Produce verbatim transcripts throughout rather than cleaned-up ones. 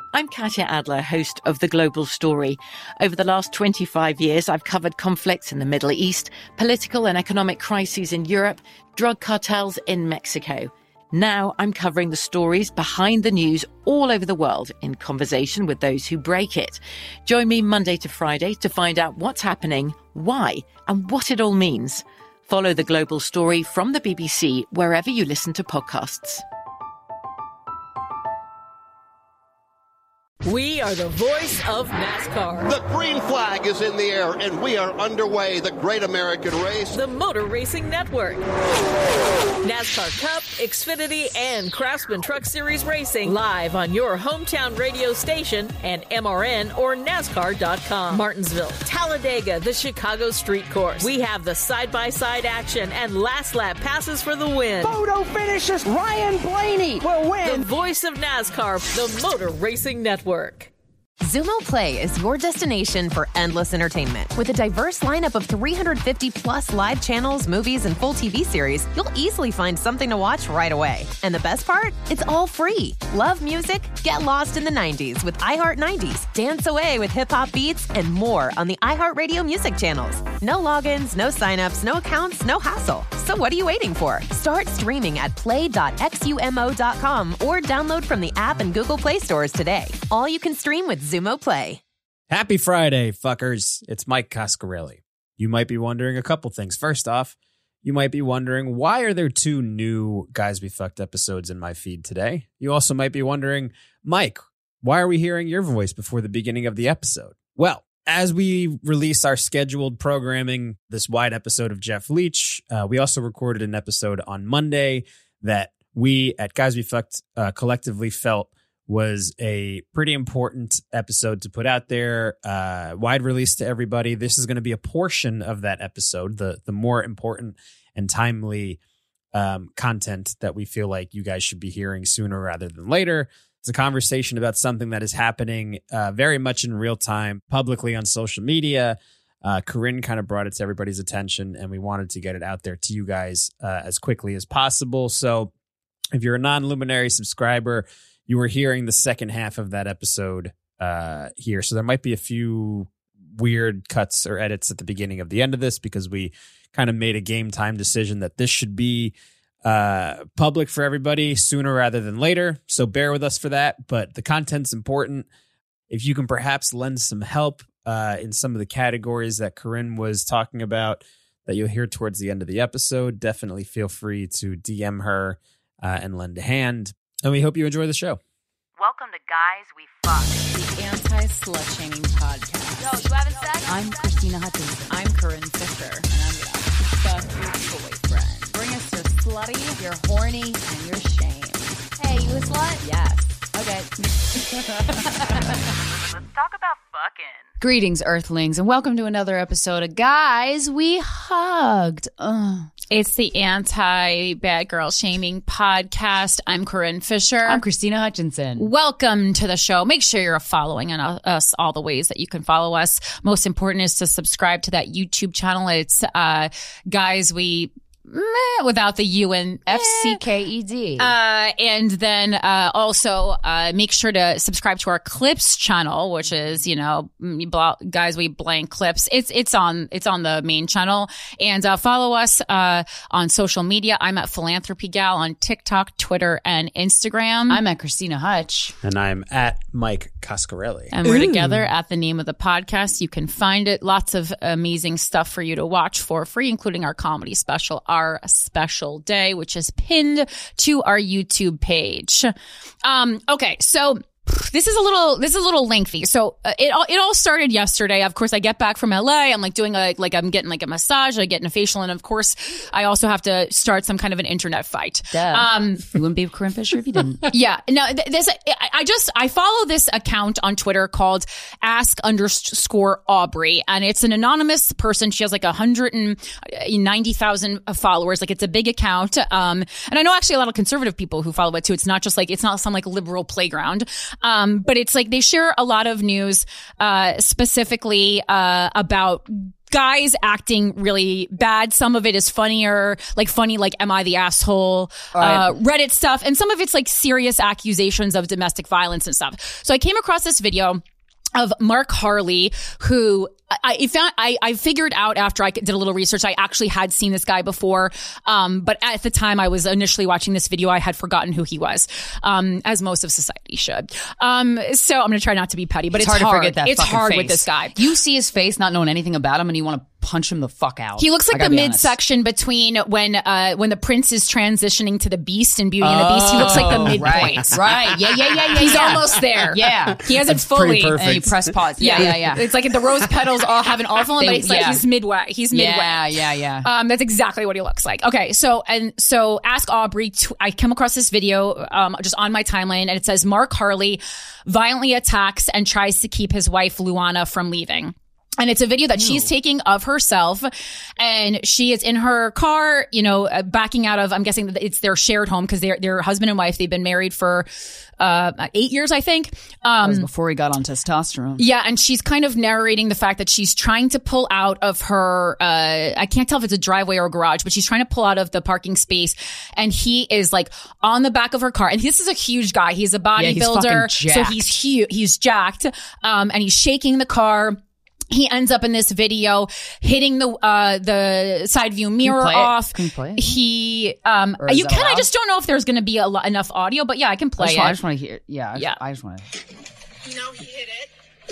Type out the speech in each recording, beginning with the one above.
I'm Katya Adler, host of The Global Story. Over the last twenty-five years, I've covered conflicts in the Middle East, political and economic crises in Europe, drug cartels in Mexico. Now I'm covering the stories behind the news all over the world in conversation with those who break it. Join me Monday to Friday to find out what's happening, why, and what it all means. Follow The Global Story from the B B C wherever you listen to podcasts. We are the voice of NASCAR. The green flag is in the air, and we are underway. The Great American Race. The Motor Racing Network. NASCAR Cup, Xfinity, and Craftsman Truck Series Racing live on your hometown radio station and M R N or NASCAR dot com. Martinsville, Talladega, the Chicago Street Course. We have the side-by-side action and last lap passes for the win. Photo finishes. Ryan Blaney will win. The voice of NASCAR, the Motor Racing Network. Xumo Play is your destination for endless entertainment. With a diverse lineup of three hundred fifty plus live channels, movies, and full T V series, you'll easily find something to watch right away. And the best part? It's all free. Love music? Get lost in the nineties with iHeart nineties. Dance away with hip-hop beats and more on the iHeartRadio music channels. No logins, no signups, no accounts, no hassle. So what are you waiting for? Start streaming at play dot xumo dot com or download from the app and Google Play stores today. All you can stream with Xumo Play. Happy Friday, fuckers. It's Mike Coscarelli. You might be wondering a couple things. First off, you might be wondering, why are there two new Guys We Fucked episodes in my feed today? You also might be wondering, Mike, why are we hearing your voice before the beginning of the episode? Well, as we release our scheduled programming, this wide episode of Jeff Leach, uh, we also recorded an episode on Monday that we at Guys We Fucked uh, collectively felt was a pretty important episode to put out there. Uh, wide release to everybody. This is going to be a portion of that episode, the the more important and timely um, content that we feel like you guys should be hearing sooner rather than later. It's a conversation about something that is happening uh, very much in real time, publicly on social media. Uh, Corinne kind of brought it to everybody's attention, and we wanted to get it out there to you guys uh, as quickly as possible. So if you're a non-Luminary subscriber, you were hearing the second half of that episode uh, here. So there might be a few weird cuts or edits at the beginning of the end of this because we kind of made a game time decision that this should be uh, public for everybody sooner rather than later. So bear with us for that. But the content's important. If you can perhaps lend some help uh, in some of the categories that Corinne was talking about that you'll hear towards the end of the episode, definitely feel free to D M her uh, and lend a hand. And we hope you enjoy the show. Welcome to Guys We Fucked, the anti-slut-shaming podcast. Yo, you having sex? I'm Christina Hutchinson. I'm Corinne Fisher. And I'm gonna fuck your boyfriend. Bring us your slutty, your horny, and your shame. Hey, you a slut? Yes. Okay. Let's talk about fucking. Greetings, Earthlings, and welcome to another episode of Guys We Hugged. Ugh. It's the anti-bad girl shaming podcast. I'm Corinne Fisher. I'm Christina Hutchinson. Welcome to the show. Make sure you're following us all the ways that you can follow us. Most important is to subscribe to that YouTube channel. It's uh, Guys We... Meh, without the U and F C K E D. Uh, and then uh, also uh, make sure to subscribe to our Clips channel, which is, you know, Guys We Blank Clips. It's it's on it's on the main channel. And uh, follow us uh, on social media. I'm at Philanthropy Gal on TikTok, Twitter, and Instagram. I'm at Christina Hutch. And I'm at Mike Coscarelli. And we're Ooh. together at the name of the podcast. You can find it. Lots of amazing stuff for you to watch for free, including our comedy special, Our Special Day, which is pinned to our YouTube page. Um, okay, so this is a little this is a little lengthy. So uh, it all it all started yesterday. Of course, I get back from L A. I'm like doing a like I'm getting like a massage. I get a facial, and of course, I also have to start some kind of an internet fight. Duh. Um, you wouldn't be Corinne Fisher if you didn't. Yeah. No. Th- this I, I just I follow this account on Twitter called Ask underscore Aubrey, and it's an anonymous person. She has like a hundred and ninety thousand followers. Like it's a big account. Um, and I know actually a lot of conservative people who follow it too. It's not just like it's not some like liberal playground. Um, but it's like they share a lot of news, uh, specifically, uh, about guys acting really bad. Some of it is funnier, like funny, like, am I the asshole? Uh, Reddit stuff. And some of it's like serious accusations of domestic violence and stuff. So I came across this video of Mark Harley, who I, I found, I, I figured out after I did a little research, I actually had seen this guy before. Um, but at the time I was initially watching this video, I had forgotten who he was, um, as most of society should. Um, so I'm going to try not to be petty, but it's, it's hard, hard to forget that It's hard face. with this guy. You see his face, not knowing anything about him, and you want to punch him the fuck out. He looks like the be midsection between when uh when the prince is transitioning to the Beast in Beauty and the Beast. He looks like the midpoint. Right, right. Yeah, yeah, yeah, yeah. He's yeah. almost there. Yeah. He hasn't That's fully. pretty perfect. And you press pause. Yeah, yeah, yeah. It's like the rose petals all haven't all fallen, but it's like Yeah. he's midway. He's midway. Yeah, yeah, yeah. Um, that's exactly what he looks like. Okay, so and so Ask Aubrey. T- I came across this video um just on my timeline, and it says Mark Harley violently attacks and tries to keep his wife Luana from leaving. And it's a video that she's taking of herself, and she is in her car, you know, uh, backing out of, I'm guessing that it's their shared home because they're, they're husband and wife. They've been married for, uh, eight years, I think. Um, That was before he got on testosterone. yeah. And she's kind of narrating the fact that she's trying to pull out of her, uh, I can't tell if it's a driveway or a garage, but she's trying to pull out of the parking space. And he is like on the back of her car. And this is a huge guy. He's a Yeah, he's fucking bodybuilder. so jacked. he's huge. He's jacked. Um, and he's shaking the car. He ends up in this video hitting the uh the side view mirror play it? off. Can you play it? He um Or is you that can I allowed? just don't know if there's going to be a lo- enough audio, but yeah, I can I play just, it. I just want to hear. Yeah, I just, Yeah. I just want to. You know, he hit it.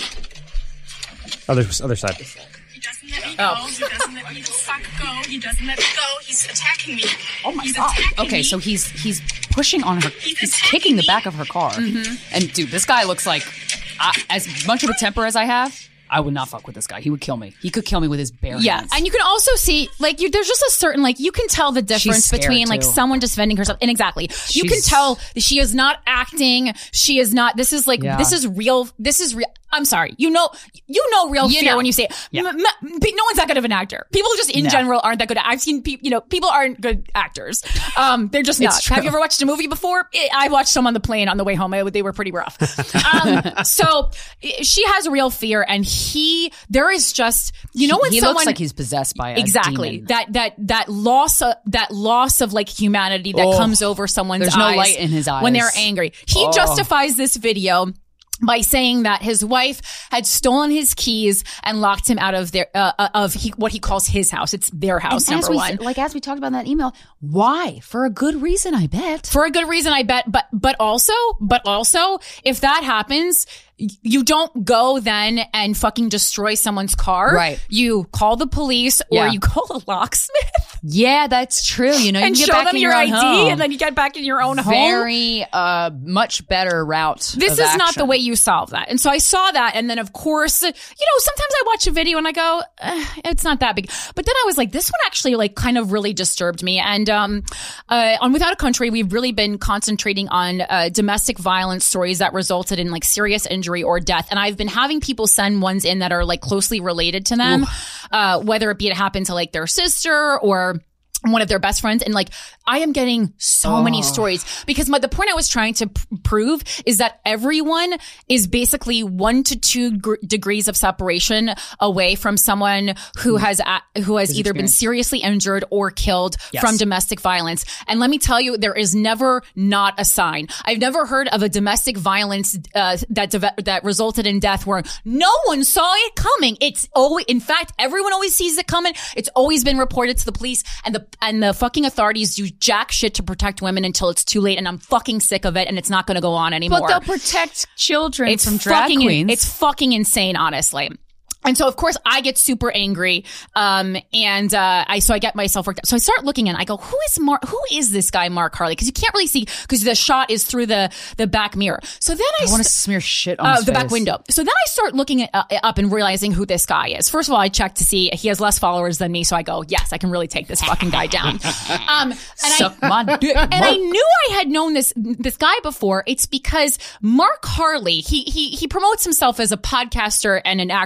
Other other side. He doesn't let me go. Oh. He doesn't let me the fuck go. He doesn't let me go. He's attacking me. Oh my he's god. attacking Okay, me. so he's he's pushing on her. He's He's attacking kicking the me. back of her car. And dude, this guy looks like I, as much of a temper as I have. I would not fuck with this guy. He would kill me. He could kill me with his bare Yeah, hands. and you can also see like you. There's just a certain like you can tell the difference scared, between like too. someone defending herself and exactly you can She's- tell that she is not acting. She is not. This is like Yeah. this is real. This is real. I'm sorry. You know, you know real You fear know. when you say it. Yeah. M- m- pe- no one's that good of an actor. People just in No. general aren't that good. I've seen people. You know, people aren't good actors. Um, they're just It's not. true. Have you ever watched a movie before? I I watched some on the plane on the way home. I, they were pretty rough. Um, so i- she has real fear, and he. There is just you know when he someone looks like he's possessed by a exactly demon. that that that loss of, that loss of like humanity that Oh, comes over someone's there's no eyes light in his when they're eyes. angry. He Oh. justifies this video by saying that his wife had stolen his keys and locked him out of their uh, uh, of he, what he calls his house. It's their house, And as number we, one. like as we talked about in that email, why? For a good reason, I bet. For a good reason, I bet. But but also, but also, if that happens, y- you don't go then and fucking destroy someone's car. Right. You call the police or Yeah. you call a locksmith Yeah, that's true. You know, you and can get show back them in your, your I own D, home. and then you get back in your own home. Very uh much better route. This of is not the action. way you solve that. And so I saw that. And then, of course, you know, sometimes I watch a video and I go, eh, it's not that big. But then I was like, this one actually like kind of really disturbed me. And um, uh, on Without a Country, we've really been concentrating on uh, domestic violence stories that resulted in like serious injury or death. And I've been having people send ones in that are like closely related to them, uh, whether it be it happened to like their sister or one of their best friends. And like, I am getting so many stories because my, the point I was trying to p- prove is that everyone is basically one to two gr- degrees of separation away from someone who has, a- who has either been seriously injured or killed Yes. from domestic violence. And let me tell you, there is never not a sign. I've never heard of a domestic violence, uh, that, deve- that resulted in death where no one saw it coming. It's always, in fact, everyone always sees it coming. It's always been reported to the police, and the and the fucking authorities do jack shit to protect women until it's too late. And I'm fucking sick of it, and it's not going to go on anymore. But they'll protect children it's from drag fucking, queens. It's fucking insane, honestly. And so, of course, I get super angry. Um, and, uh, I, so I get myself worked up. So I start looking and I go, who is Mark, who is this guy, Mark Harley? Cause you can't really see, cause the shot is through the, the back mirror. So then I, I want to st- smear shit on uh, his the back face. window. So then I start looking at, uh, up and realizing who this guy is. First of all, I check to see he has less followers than me. So I go, yes, I can really take this fucking guy down. Um, and Suck I, my dick, and I Mark. knew I had known this, this guy before. It's because Mark Harley, he, he, he promotes himself as a podcaster and an actor. What he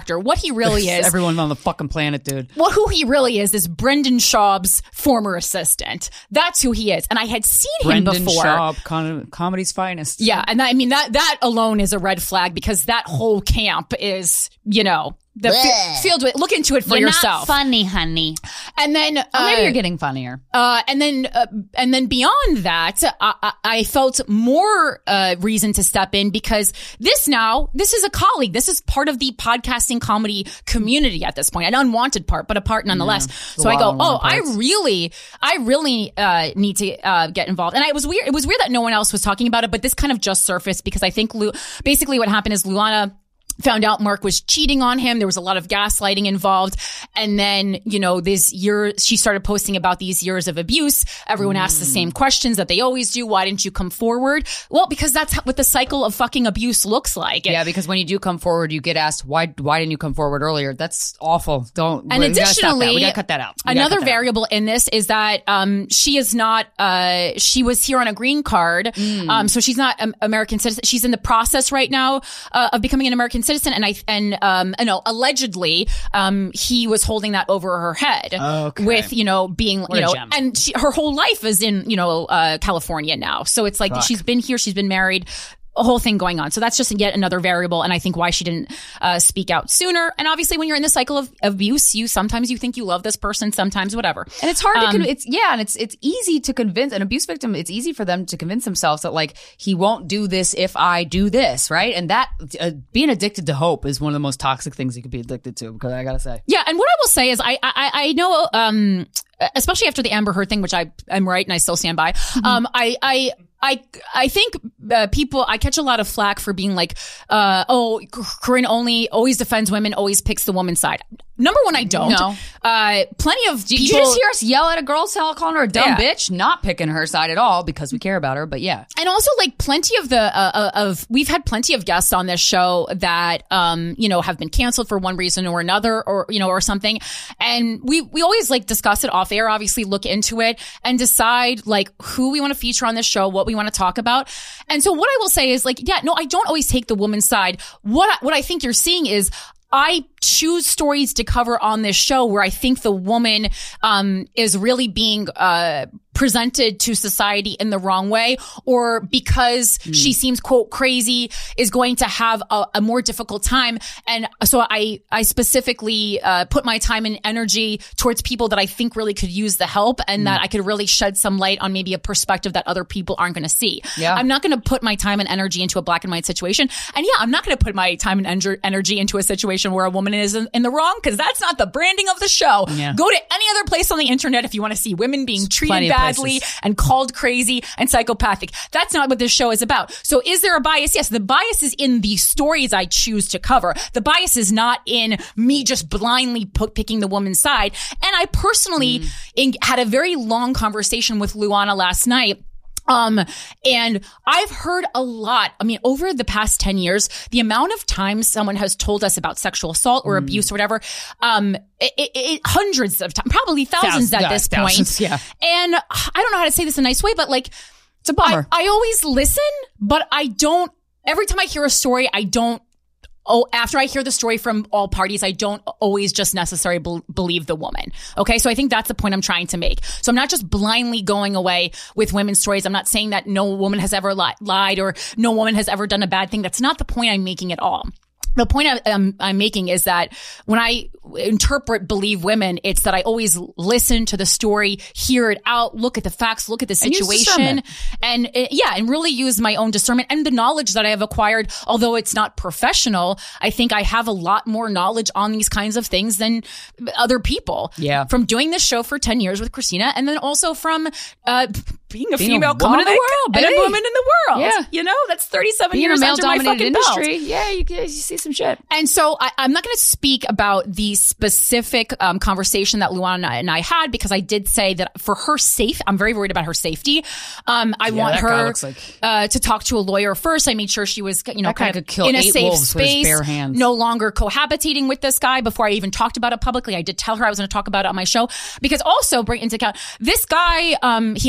he really is. Everyone on the fucking planet, dude. Well, who he really is is Brendan Schaub's former assistant. That's who he is. And I had seen Brendan him before. Schaub, com- comedy's finest. Yeah, and that, I mean that that alone is a red flag because that whole camp is, you know, the f- field with. Look into it for You're yourself. Not funny, honey. And then uh, oh, maybe you're getting funnier. Uh, and then uh, and then beyond that, I, I, I felt more uh, reason to step in because this now this is a colleague. This is part of the podcasting comedy community at this point, an unwanted part, but a part nonetheless. Yeah, so I go, oh, I really, I really uh, need to uh, get involved. And I, it was weird. It was weird that no one else was talking about it, but this kind of just surfaced because I think Lu- basically what happened is Luana found out Mark was cheating on him. There was a lot of gaslighting involved. And then, you know, this year, she started posting about these years of abuse. Everyone mm. asked the same questions that they always do. Why didn't you come forward? Well, because that's what the cycle of fucking abuse looks like. Yeah, because when you do come forward, you get asked, why Why didn't you come forward earlier? That's awful. Don't. And we, additionally, we gotta, we gotta cut that out. We another that variable out. in this is that um, she is not, uh, she was here on a green card. Mm. Um, so she's not an American citizen. She's in the process right now uh, of becoming an American citizen. And I, and um, you know, allegedly, um, he was holding that over her head okay. with, you know, being, what you know, gem. and she, her whole life is in, you know, uh, California now. So it's like Fuck. she's been here, she's been married. A whole thing going on. So that's just yet another variable. And I think why she didn't uh, speak out sooner. And obviously when you're in the cycle of abuse, you sometimes you think you love this person, sometimes whatever. And it's hard um, to, con- it's, yeah. And it's, it's easy to convince an abuse victim. It's easy for them to convince themselves that like, he won't do this if I do this. Right. And that uh, being addicted to hope is one of the most toxic things you could be addicted to, because I gotta say. Yeah. And what I will say is I, I, I know, um, especially after the Amber Heard thing, which I, I'm right and I still stand by. Mm-hmm. Um, I, I, I I think uh, people I catch a lot of flack for being like, uh, oh, Corinne only always defends women, always picks the woman's side. Number one, I don't. No. Uh, plenty of Did people. you just hear us yell at a girl, calling her a dumb Yeah. bitch? Not picking her side at all because we care about her, but yeah. And also, like, plenty of the, uh, of, we've had plenty of guests on this show that, um, you know, have been canceled for one reason or another or, you know, or something. And we, we always, like, discuss it off air, obviously look into it and decide, like, who we want to feature on this show, what we want to talk about. And so what I will say is, like, yeah, no, I don't always take the woman's side. What, I, what I think you're seeing is, I choose stories to cover on this show where I think the woman um is really being uh presented to society in the wrong way, or because mm. she seems quote crazy is going to have a, a more difficult time. And so I I specifically uh put my time and energy towards people that I think really could use the help and mm. that I could really shed some light on maybe a perspective that other people aren't going to see. Yeah. I'm not going to put my time and energy into a black and white situation. And yeah, I'm not going to put my time and en- energy into a situation where a woman is in, in the wrong, because that's not the branding of the show. Yeah. Go to any other place on the internet if you want to see women being treated badly and called crazy and psychopathic. That's not what this show is about. So is there a bias? Yes, the bias is in the stories I choose to cover. The bias is not in me just blindly p- picking the woman's side. And I personally mm. in, had a very long conversation with Luana last night. Um, and I've heard a lot. I mean, over the past ten years, the amount of times someone has told us about sexual assault or mm. abuse or whatever, um, it, it, it hundreds of times, probably thousands, thousands at this yeah, point. Yeah. And I don't know how to say this in a nice way, but like, it's a bummer. I, I always listen, but I don't, every time I hear a story, I don't, Oh, after I hear the story from all parties, I don't always just necessarily be- believe the woman. Okay. So I think that's the point I'm trying to make. So I'm not just blindly going away with women's stories. I'm not saying that no woman has ever li- lied or no woman has ever done a bad thing. That's not the point I'm making at all. The point I, um, I'm making is that when I interpret believe women, it's that I always listen to the story, hear it out, look at the facts, look at the situation, and uh, yeah, and really use my own discernment and the knowledge that I have acquired. Although it's not professional, I think I have a lot more knowledge on these kinds of things than other people. Yeah, from doing this show for ten years with Christina, and then also from uh, being a being female a woman comic in the world, and baby. a woman in the world. Yeah, you know, that's thirty-seven being years a male under my fucking industry. belt. Yeah, you, you see some shit. And so I, I'm not going to speak about the specific um, conversation that Luana and I had, because I did say that for her safe, I'm very worried about her safety. Um, I yeah, want that guy her looks like... uh, to talk to a lawyer first. I made sure she was, you know, that kind guy of could kill in a eight safe wolves with his space, bare hands. no longer cohabitating with this guy. Before I even talked about it publicly, I did tell her I was going to talk about it on my show, because also bring into account this guy. Um, he has like seven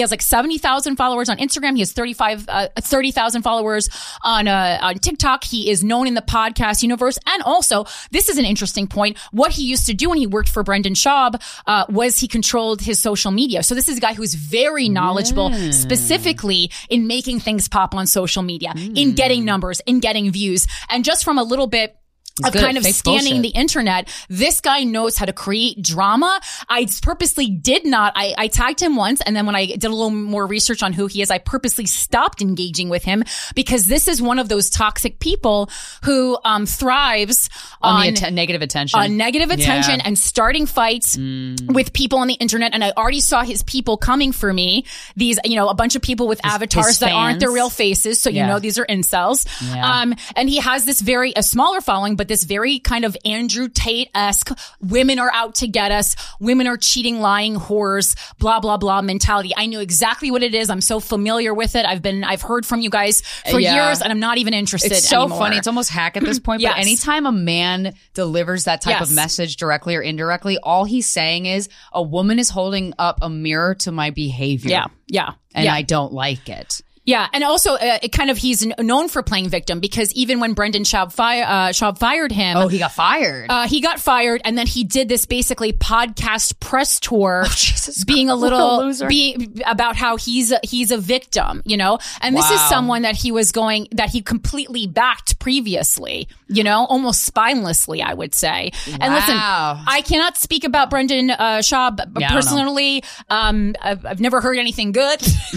twenty thousand followers on Instagram. He has thirty-five, uh, thirty thousand followers on, uh, on TikTok. He is known in the podcast universe. And also, this is an interesting point. What he used to do when he worked for Brendan Schaub, uh, was he controlled his social media. So this is a guy who's very knowledgeable, mm. specifically in making things pop on social media, mm. in getting numbers, in getting views. And just from a little bit He's of good kind at of fake scanning bullshit. the internet, this guy knows how to create drama. I purposely did not. I, I tagged him once, and then when I did a little more research on who he is, I purposely stopped engaging with him because this is one of those toxic people who um, thrives on, on the att- negative attention, on negative attention, yeah. and starting fights mm. with people on the internet. And I already saw his people coming for me. These, you know, a bunch of people with his, avatars his that aren't their real faces, so you yeah. know these are incels. Yeah. Um, and he has this very a smaller following, but this very kind of Andrew Tate-esque, women are out to get us, women are cheating, lying whores, blah, blah, blah mentality. I knew exactly what it is. I'm so familiar with it. I've been, I've heard from you guys for yeah. years, and I'm not even interested It's so anymore. funny. It's almost hack at this point, yes. but anytime a man delivers that type yes. of message directly or indirectly, all he's saying is a woman is holding up a mirror to my behavior. Yeah, yeah. And yeah. I don't like it. Yeah, and also uh, it kind of he's n- known for playing victim because even when Brendan Schaub, fi- uh, Schaub fired him, oh, he got fired. Uh, he got fired, and then he did this basically podcast press tour, oh, Jesus being God, a little a being about how he's a, he's a victim, you know. And this wow. is someone that he was going that he completely backed previously, you know, almost spinelessly, I would say. Wow. And listen, I cannot speak about Brendan uh, Schaub yeah, personally. Um, I've, I've never heard anything good.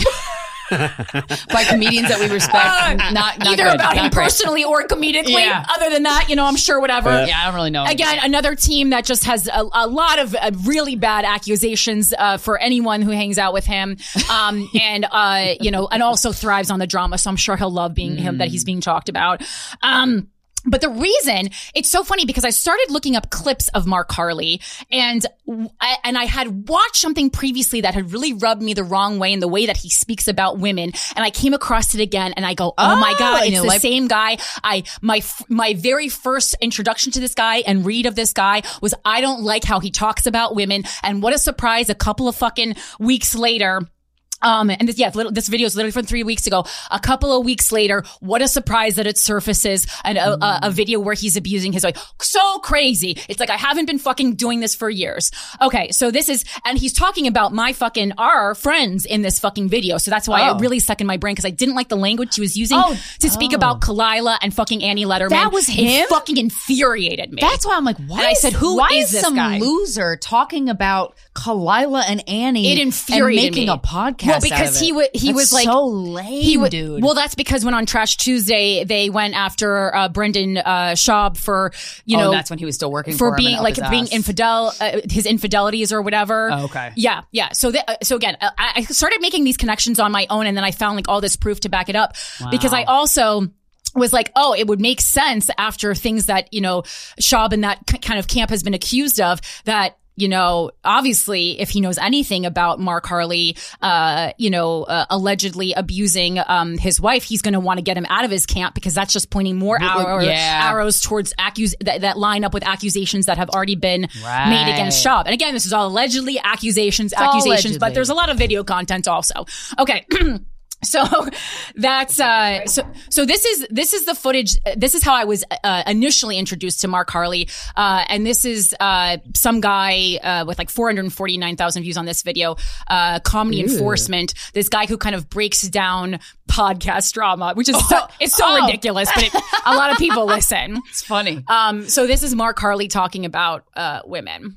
By comedians that we respect, uh, not, not either good, about not him great. personally or comedically. Yeah. Other than that, you know, I'm sure whatever. Uh, yeah, I don't really know. Again, another team that just has a, a lot of uh, really bad accusations uh, for anyone who hangs out with him, um, and uh, you know, and also thrives on the drama. So I'm sure he'll love being mm. him that he's being talked about. Um, But the reason, it's so funny because I started looking up clips of Mark Harley and, and I had watched something previously that had really rubbed me the wrong way in the way that he speaks about women. And I came across it again and I go, oh, oh my God, it's the like- same guy. I, my, my very first introduction to this guy and read of this guy was I don't like how he talks about women. And what a surprise, a couple of fucking weeks later, Um, and this, yeah, this video is literally from three weeks ago. A couple of weeks later, what a surprise that it surfaces and a, a, a video where he's abusing his wife. So crazy. It's like, I haven't been fucking doing this for years. Okay. So this is, and he's talking about my fucking, our friends in this fucking video. So that's why oh. it really stuck in my brain because I didn't like the language he was using oh. to speak oh. about Kalila and fucking Annie Letterman. That was him? It fucking infuriated me. That's why I'm like, why and I is, said, who why is is this some guy? loser talking about Kalila and Annie It infuriated and making me. a podcast Well, because out of it? he was, he That's was like, so lame, he w- dude. Well, that's because when on Trash Tuesday, they went after, uh, Brendan, uh, Schaub for, you know. Oh, that's when he was still working for for him being, and up like, his being ass. infidel, uh, his infidelities or whatever. Oh, okay. Yeah, yeah. So, th- uh, so again, uh, I I started making these connections on my own and then I found like all this proof to back it up Wow. because I also was like, oh, it would make sense after things that, you know, Schaub and that k- kind of camp has been accused of that, you know, obviously, if he knows anything about Mark Harley, uh, you know, uh, allegedly abusing um his wife, he's going to want to get him out of his camp because that's just pointing more arrow, yeah. arrows towards accus that, that line up with accusations that have already been right. made against Schaub. And again, this is all allegedly accusations, It's accusations, allegedly. but there's a lot of video content also. Okay. So that's, uh, so, so this is, this is the footage. This is how I was, uh, initially introduced to Mark Harley. Uh, and this is, uh, some guy, uh, with like four hundred forty-nine thousand views on this video, uh, Comedy Ew. Enforcement. This guy who kind of breaks down podcast drama, which is, so, it's so Oh. ridiculous, but it, a lot of people listen. It's funny. Um, so this is Mark Harley talking about, uh, women.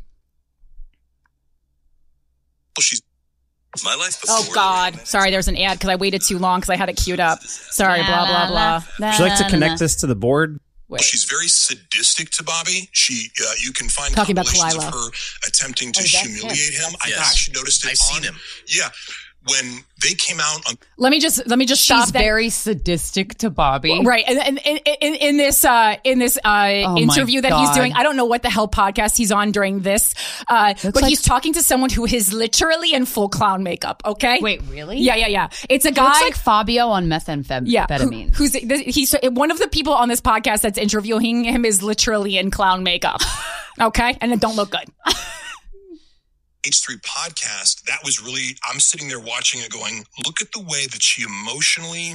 Well, she's my life before. Oh God! Sorry, there's an ad because I waited too long because I had it queued up. Sorry, blah blah blah. Would you like to connect this to the board? Well, she's very sadistic to Bobby. She, uh, you can find Talking about compilations of Kalila. her attempting to Oh, that's humiliate him. him. I Yes. actually noticed it. I've seen on- him. Yeah, when they came out on. Let me just let me just stop She's that. very sadistic to Bobby. Right, and, and, and in, in this uh, in this uh, my interview that he's God. doing, I don't know what the hell podcast he's on during this, uh, but like- he's talking to someone who is literally in full clown makeup. Okay, Wait, really? Yeah, yeah, yeah. It's a He guy looks like Fabio on methamphetamine. yeah, who, who's he's one of the people on this podcast that's interviewing him is literally in clown makeup. Okay, and it don't look good. H three podcast, that was really, I'm sitting there watching it going, look at the way that she emotionally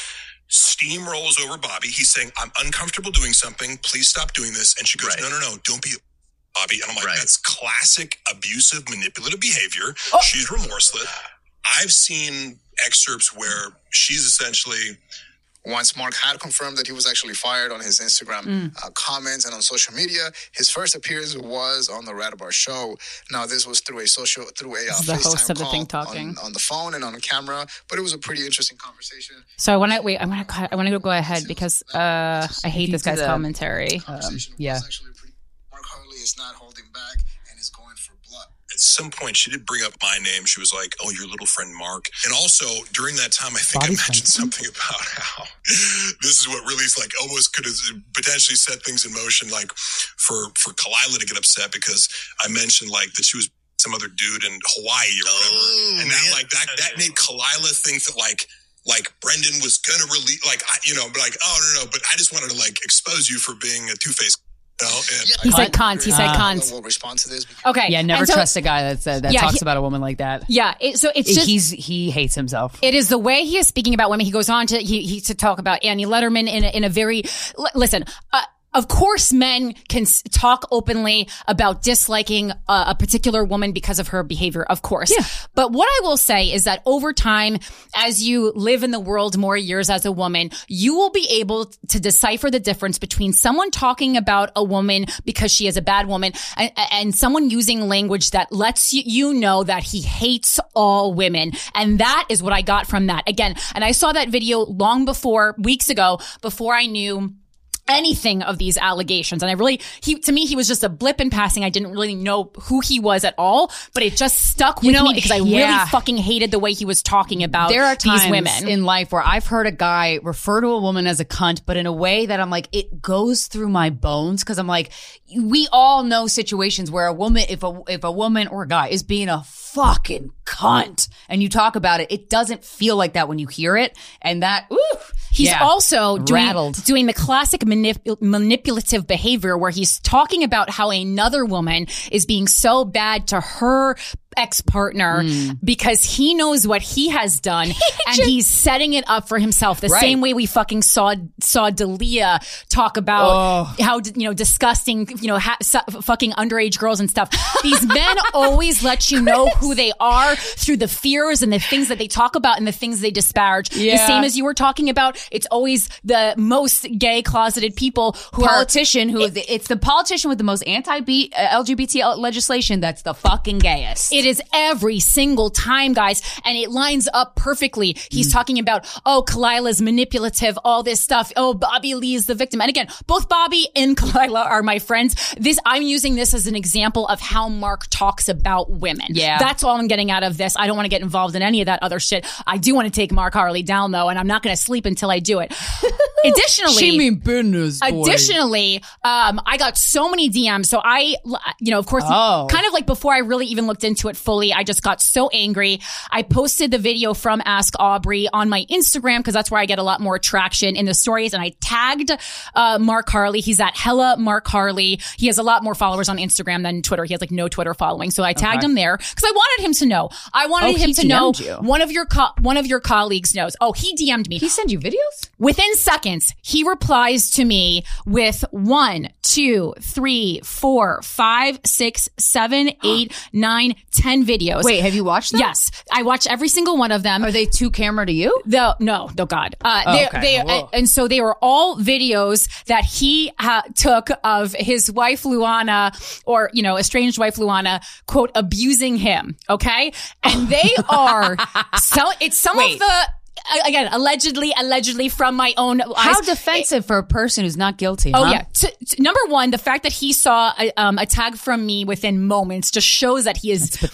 steamrolls over Bobby. He's saying, I'm uncomfortable doing something. Please stop doing this. And she goes, right. no, no, no, don't be Bobby. And I'm like, right. that's classic abusive, manipulative behavior. Oh. She's remorseless. I've seen excerpts where she's essentially... Once Mark had confirmed that he was actually fired on his Instagram mm. uh, comments and on social media, his first appearance was on the Radabar show. Now, this was through a social, through a uh, the host FaceTime of the call thing talking. On, on the phone and on camera, but it was a pretty interesting conversation. So I want to wait. I want to. I want to go ahead because uh, I hate this guy's commentary. Um, yeah. Pretty, Mark Harley is not holding back and is going for blood. At some point, she did bring up my name. She was like, oh, your little friend Mark. And also, during that time, I think Bobby's I mentioned friend. something about how this is what really is like almost could have potentially set things in motion, like for, for Kalila to get upset because I mentioned like that she was some other dude in Hawaii or whatever. Oh, and that man. like that, that made Kalila think that like, like Brendan was going to release, like, I, you know, but like, oh, no, no, but I just wanted to like expose you for being a two-faced. No, yeah, he said cunt. He said cunt. We'll respond to this. Okay. Yeah, never so, trust a guy that's, uh, that yeah, talks he, about a woman like that. Yeah. It, so it's just he's he hates himself. It is the way he is speaking about women. He goes on to he, he to talk about Annie Letterman in a, in a very l- listen. Uh, Of course, men can talk openly about disliking a, a particular woman because of her behavior, of course. Yeah. But what I will say is that over time, as you live in the world more years as a woman, you will be able to decipher the difference between someone talking about a woman because she is a bad woman and, and someone using language that lets you, you know that he hates all women. And that is what I got from that. Again, and I saw that video long before, weeks ago, before I knew anything of these allegations. And I really, he, to me, he was just a blip in passing. I didn't really know who he was at all, but it just stuck with you know, me because I yeah. really fucking hated the way he was talking about there are times these women in life where I've heard a guy refer to a woman as a cunt, but in a way that I'm like, it goes through my bones. Cause I'm like, we all know situations where a woman, if a, if a woman or a guy is being a fucking cunt and you talk about it, it doesn't feel like that when you hear it. And that, ooh. He's yeah. also doing, Rattled. doing the classic manip- manipulative behavior where he's talking about how another woman is being so bad to her ex-partner mm. because he knows what he has done and he's setting it up for himself the right. same way we fucking saw saw Dalia talk about oh. how, you know, disgusting, you know, ha- su- fucking underage girls and stuff. These men always let you know who they are through the fears and the things that they talk about and the things they disparage. Yeah. The same as you were talking about. It's always the most gay closeted people who politician are, who it, it's the politician with the most anti-L G B T legislation that's the fucking gayest. It is every single time, guys, and it lines up perfectly. He's mm. talking about, oh, Kalila's manipulative, all this stuff. Oh, Bobby Lee is the victim. And again, both Bobby and Kalila are my friends. This, I'm using this as an example of how Mark talks about women. Yeah. That's all I'm getting out of this. I don't want to get involved in any of that other shit. I do want to take Mark Harley down, though, and I'm not going to sleep until I do it. Additionally, she mean business, boy. Additionally, um, I got so many D Ms. So I, you know, of course, oh. kind of like before I really even looked into it fully, I just got so angry. I posted the video from Ask Aubrey on my Instagram because that's where I get a lot more traction in the stories. And I tagged uh, Mark Harley. He's at Hella Mark Harley. He has a lot more followers on Instagram than Twitter. He has like no Twitter following. So I tagged okay. him there because I wanted him to know. I wanted oh, him to know. You. One of your co- one of your colleagues knows. Oh, he D M'd me. He sent you videos? Within seconds, he replies to me with one, two, three, four, five, six, seven, eight, nine, ten videos. Wait, have you watched them? Yes. I watch every single one of them. Are they two camera to you? The, no, no, God. Uh, oh, they, okay. they, Whoa. and so they were all videos that he ha- took of his wife, Luana, or, you know, estranged wife, Luana, quote, abusing him. Okay. And they are, so, it's some Wait. of the, again, allegedly, allegedly from my own eyes. How defensive it, for a person who's not guilty, Oh, huh? yeah. T- t- number one, the fact that he saw a, um, a tag from me within moments just shows that he is... That's pathetic.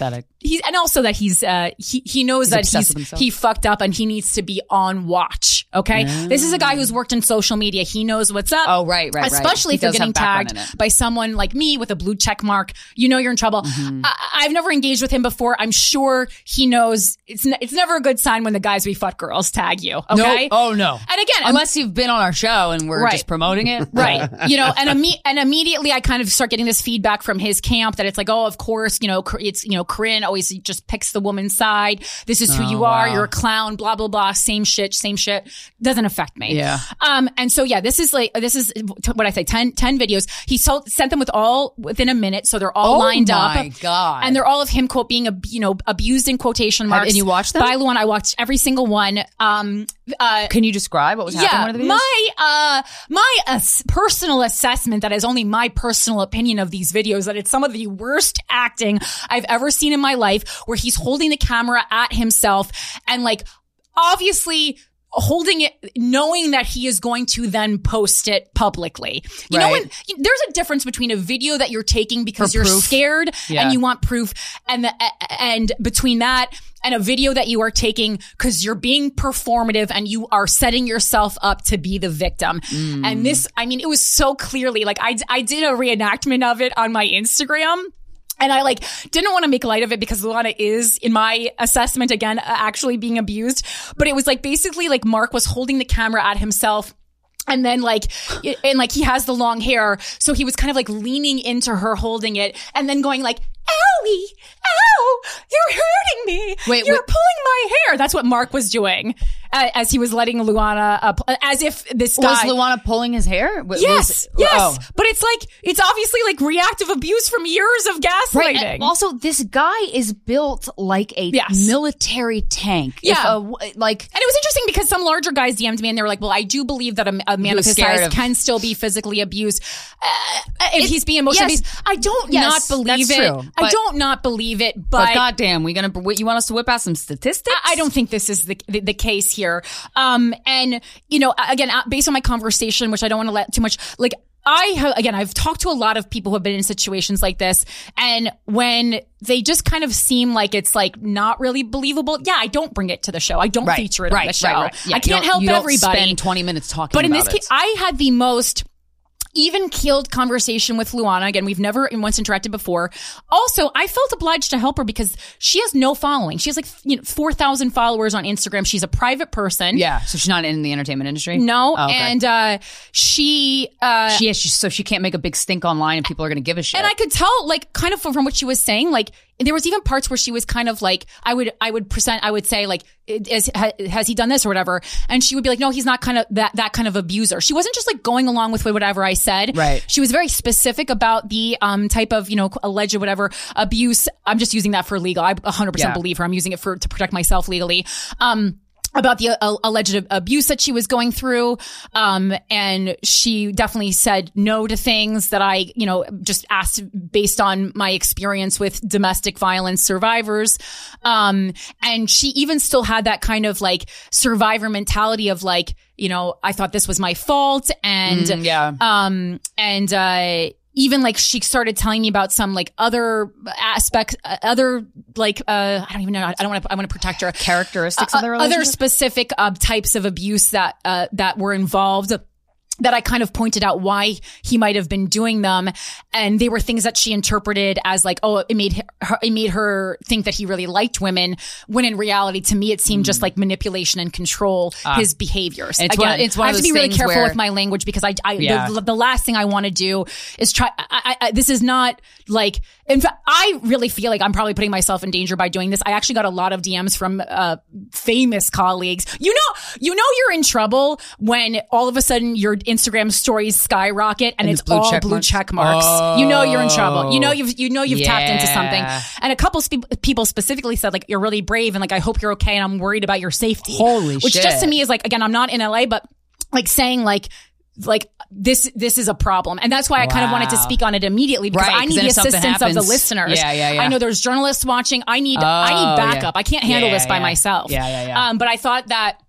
he's, and also that he's, uh, he, he knows He's that obsessed he's, with himself. he fucked up and he needs to be on watch. Okay. Mm. This is a guy who's worked in social media. He knows what's up. Oh, right, right, right. Especially He if you're does getting have background tagged in it. by someone like me with a blue check mark. You know, you're in trouble. Mm-hmm. I, I've never engaged with him before. I'm sure he knows it's, n- it's never a good sign when the guys we fuck girls tag you. Okay. No, oh no. And again, unless you've been on our show and we're Right. just promoting it. Right. You know, and, imme- and immediately I kind of start getting this feedback from his camp that it's like, oh, of course, you know, it's, you know, Corinne always just picks the woman's side. This is who Oh, you are. wow. You're a clown, blah, blah, blah. Same shit, same shit. Doesn't affect me. Yeah. Um, and so, yeah, this is like, this is t- what I say, ten, ten videos. He sold, sent them with all within a minute. So they're all Oh lined my up. God. And they're all of him, quote, being, a, you know, abused in quotation marks. And you watched them? By Luana. I watched every single one. Um, uh, Can you describe what was happening yeah, in one of the videos? my uh my uh, personal assessment, that is only my personal opinion of these videos, that it's some of the worst acting I've ever seen in my life, where he's holding the camera at himself and like obviously holding it, knowing that he is going to then post it publicly. You know, Right. when there's a difference between a video that you're taking because For you're proof. scared Yeah. and you want proof, and the, and between that and a video that you are taking because you're being performative and you are setting yourself up to be the victim. Mm. And this, I mean, it was so clearly like I, I did a reenactment of it on my Instagram. And I like didn't want to make light of it because Luana is, in my assessment, again, uh, actually being abused. But it was like basically like Mark was holding the camera at himself. And then like, and like he has the long hair. So he was kind of like leaning into her holding it and then going like, owie, ow, you're hurting me. Wait, you're wait. pulling my hair. That's what Mark was doing uh, as he was letting Luana, uh, p- as if this guy. Was Luana pulling his hair? W- Yes, was- yes. oh. But it's like, it's obviously like reactive abuse from years of gaslighting. Right. And also, this guy is built like a Yes. military tank. Yeah. If a, like, And it was interesting because some larger guys D M'd me and they were like, well, I do believe that a, a man He of was his scared size of- can still be physically abused uh, if It- he's being emotionally yes. abused. I don't Yes, not believe that's it. true, I but- don't not believe it, but, but, goddamn, we gonna you want us to whip out some statistics? I, I don't think this is the, the, the case here. Um, and, you know, again, uh, based on my conversation, which I don't want to let too much, like, I have, again, I've talked to a lot of people who have been in situations like this. And when they just kind of seem like it's like not really believable, yeah, I don't bring it to the show. I don't Right, feature it right, on the right, show. right. Yeah, I you can't don't- help you don't everybody. spend twenty minutes talking But in about this it. case, I had the most even keeled conversation with Luana. Again, we've never once interacted before. Also, I felt obliged to help her because she has no following. She has like, you know, four thousand followers on Instagram. She's a private person. Yeah, so she's not in the entertainment industry? No. Oh, okay. And, uh, she, uh, she is, she, so she can't make a big stink online and people are going to give a shit. and I could tell, like, kind of from, from what she was saying, like, there was even parts where she was kind of like, I would, I would present, I would say, like, is, ha, has he done this or whatever? And she would be like, no, he's not kind of that, that kind of abuser. She wasn't just like going along with whatever I said. Right. She was very specific about the, um, type of, you know, alleged whatever abuse. I'm just using that for legal. I one hundred percent Yeah. believe her. I'm using it for, to protect myself legally. Um, about the uh, alleged abuse that she was going through. Um, and she definitely said no to things that I, you know, just asked based on my experience with domestic violence survivors. Um, and she even still had that kind of like survivor mentality of like, you know, I thought this was my fault. And, Mm, yeah. um, and, uh, even like she started telling me about some like other aspects, uh, other like, uh, I don't even know. I don't want to, I want to protect her. Characteristics Uh, of the uh, relationship? Other specific uh, types of abuse that, uh, that were involved. That I kind of pointed out why he might have been doing them. And they were things that she interpreted as like, oh, it made her, it made her think that he really liked women. When in reality, to me, it seemed just like manipulation and control Ah. his behaviors. It's Again, one- it's one I of have to those be really things careful where- with my language because I, I Yeah. the, the last thing I want to do is try. I, I, I, this is not like, in fact, I really feel like I'm probably putting myself in danger by doing this. I actually got a lot of D Ms from, uh, famous colleagues. You know, you know, you're in trouble when all of a sudden your Instagram stories skyrocket and, And it's it's blue all check blue marks? check marks. Oh. You know, you're in trouble. You know, you've, you know, you've tapped into Yeah. something. And a couple spe- people specifically said like, you're really brave and like, I hope you're okay. And I'm worried about your safety. Holy Which shit. just to me is like, again, I'm not in L A, but like saying like, like this, this is a problem. And that's why I kind of wanted to Wow. speak on it immediately because Right, I 'cause need then the if something assistance of the happens- listeners. Yeah, yeah, yeah. I know there's journalists watching. I need, I Oh, need backup. yeah. I can't handle Yeah, this by yeah. myself. Yeah, yeah, yeah. Um, but I thought that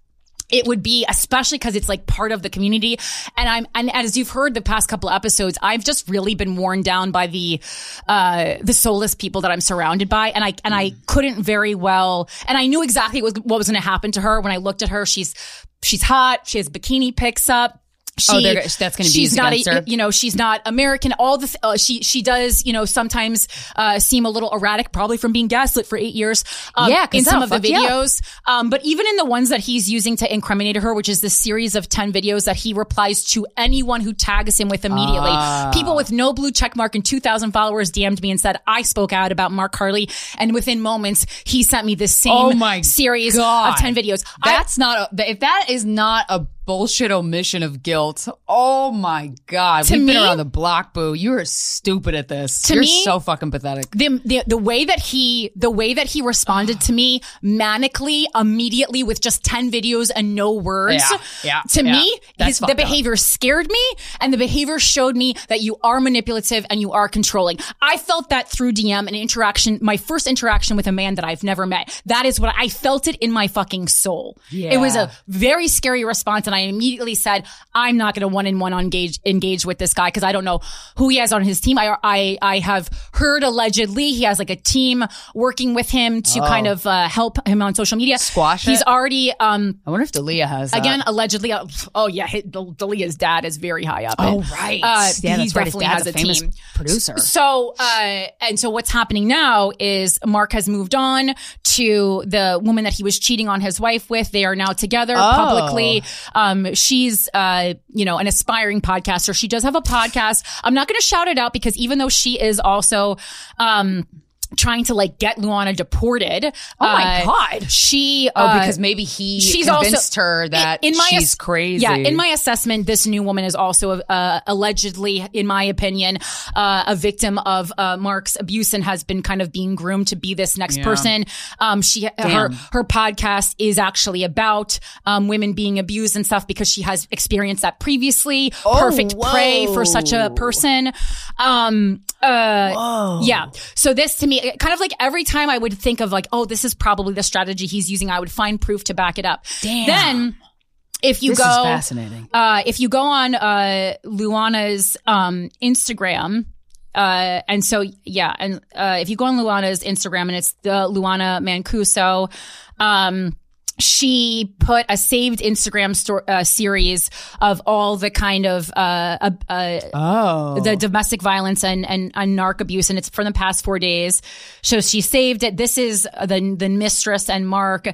it would be, especially because it's like part of the community. And I'm, and as you've heard the past couple of episodes, I've just really been worn down by the, uh, the soulless people that I'm surrounded by. And I, and I couldn't very well, and I knew exactly what was, what was going to happen to her when I looked at her. She's, she's hot. She has bikini pics up. She, oh, that's going to be she's not against a, her. you know, she's not American. All the, th- uh, she, she does, you know, sometimes, uh, seem a little erratic, probably from being gaslit for eight years. Um, Yeah, 'cause in some that'll of the fuck you up. videos. Um, but even in the ones that he's using to incriminate her, which is this series of ten videos that he replies to anyone who tags him with immediately. Ah. People with no blue check mark and two thousand followers D M'd me and said, I spoke out about Mark Harley. And within moments, he sent me this same Oh my series God. of ten videos. That's not a, if that is not a bullshit omission of guilt. Oh my God. To We've me- been around the block, boo. You are stupid at this. To You're me- so fucking pathetic. The, the the way that he the way that he responded to me manically immediately with just ten videos and no words. Yeah, yeah, to yeah. me, That's his, the fucked up. behavior scared me, and the behavior showed me that you are manipulative and you are controlling. I felt that through D M and interaction. My first interaction with a man that I've never met. That is what I felt it in my fucking soul. Yeah. It was a very scary response, and I immediately said, I'm not going to one on one engage engage with this guy because I don't know who he has on his team. I I I have heard allegedly he has like a team working with him to Oh. kind of uh, help him on social media. Squash He's it? already um I wonder if Dalia has that. again allegedly. Uh, oh yeah, his, Dalia's dad is very high up. Oh, And, right. Uh, Yeah, he that's right. His definitely dad's has a a famous team. producer. So, uh, and so what's happening now is Mark has moved on to the woman that he was cheating on his wife with. They are now together Oh. publicly. Um, she's, uh, you know, an aspiring podcaster. She does have a podcast. I'm not going to shout it out because even though she is also, um, trying to like get Luana deported. Oh my uh, God. She, Oh, uh, because maybe he she's convinced also, her that in my she's ass- crazy. Yeah, in my assessment, this new woman is also uh, allegedly, in my opinion, uh, a victim of uh, Mark's abuse and has been kind of being groomed to be this next Yeah. person. Um, she her Damn. her podcast is actually about um, women being abused and stuff because she has experienced that previously. Oh, Perfect prey whoa. for such a person. Um, uh, Whoa. yeah. So this to me, kind of like every time I would think of like, oh, this is probably the strategy he's using, I would find proof to back it up. Damn. Then if you This go, is fascinating. Uh, if you go on uh, Luana's um, Instagram, uh, and so yeah, and uh, if you go on Luana's Instagram, and it's the Luana Mancuso, um, she put a saved Instagram sto- uh, series of all the kind of uh, uh, uh, Oh. the domestic violence and, and, and narc abuse, and it's from the past four days. So she saved it. This is the the mistress and Mark.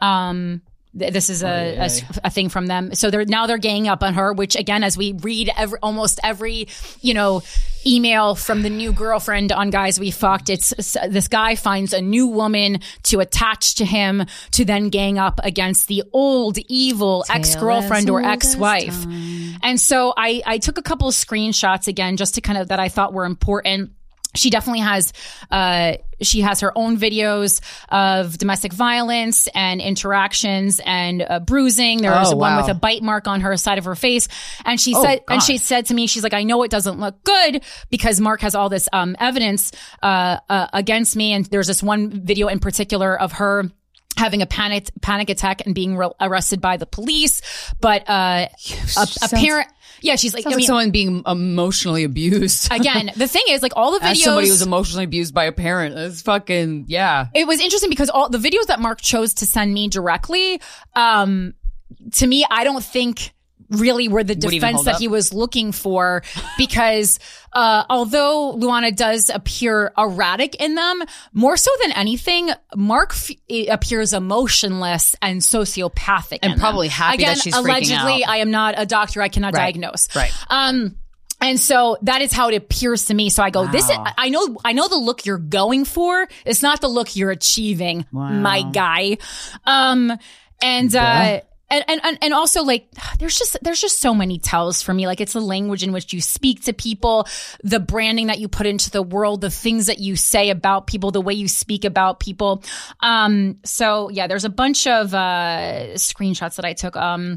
Um, th- this is a, a s- a thing from them. So they're now they're ganging up on her. Which again, as we read every almost every you know email from the new girlfriend on Guys We Fucked, it's, it's this guy finds a new woman to attach to him to then gang up against the old evil ex girlfriend or ex wife. And so I, I took a couple of screenshots again, just to kind of that I thought were important. She definitely has, uh, she has her own videos of domestic violence and interactions and uh, bruising. There's Oh, one wow. with a bite mark on her side of her face. And she Oh, said, and God. she said to me, she's like, I know it doesn't look good because Mark has all this, um, evidence, uh, uh, against me. And there's this one video in particular of her having a panic panic attack and being re- arrested by the police. But, uh, a, a Sounds- parent, yeah, she's like, Sounds I like mean, someone being emotionally abused. again, the thing is, like, all the videos. As somebody who's emotionally abused by a parent, it's fucking, yeah. It was interesting because all the videos that Mark chose to send me directly, um, to me, I don't think really were the Would even defense hold that up. he was looking for because, uh, although Luana does appear erratic in them, more so than anything, Mark f- appears emotionless and sociopathic And in them. probably happy that Again, she's freaking allegedly, out. I am not a doctor. I cannot Right. diagnose. Right. Um, and so that is how it appears to me. So I go, this is, Wow. I know, I know the look you're going for. It's not the look you're achieving, my guy. Um, and, uh, and, and, and also like, there's just, there's just so many tells for me. Like it's the language in which you speak to people, the branding that you put into the world, the things that you say about people, the way you speak about people. Um, so yeah, there's a bunch of, uh, screenshots that I took. Um,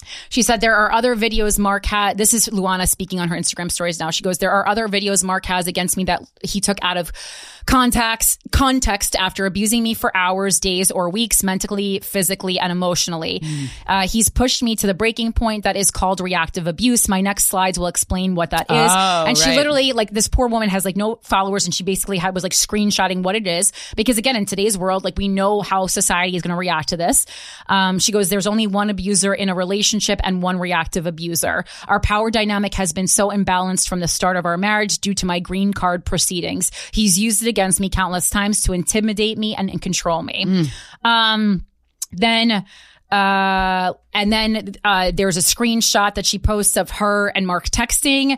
She said there are other videos Mark had. This is Luana speaking on her Instagram stories now. She goes, there are other videos Mark has against me that he took out of contacts, context after abusing me for hours, days, or weeks, mentally, physically, and emotionally. Mm. Uh, he's pushed me to the breaking point that is called reactive abuse. My next slides will explain what that is. Oh, and she right. literally, like, this poor woman has like no followers, and she basically had was like screenshotting what it is. Because again, in today's world, like we know how society is going to react to this. Um, she goes, there's only one abuser in a relationship and one reactive abuser. Our power dynamic has been so imbalanced from the start of our marriage due to my green card proceedings. He's used it against me countless times to intimidate me and, and control me. Mm. Um, then, uh, and then, uh, there's a screenshot that she posts of her and Mark texting,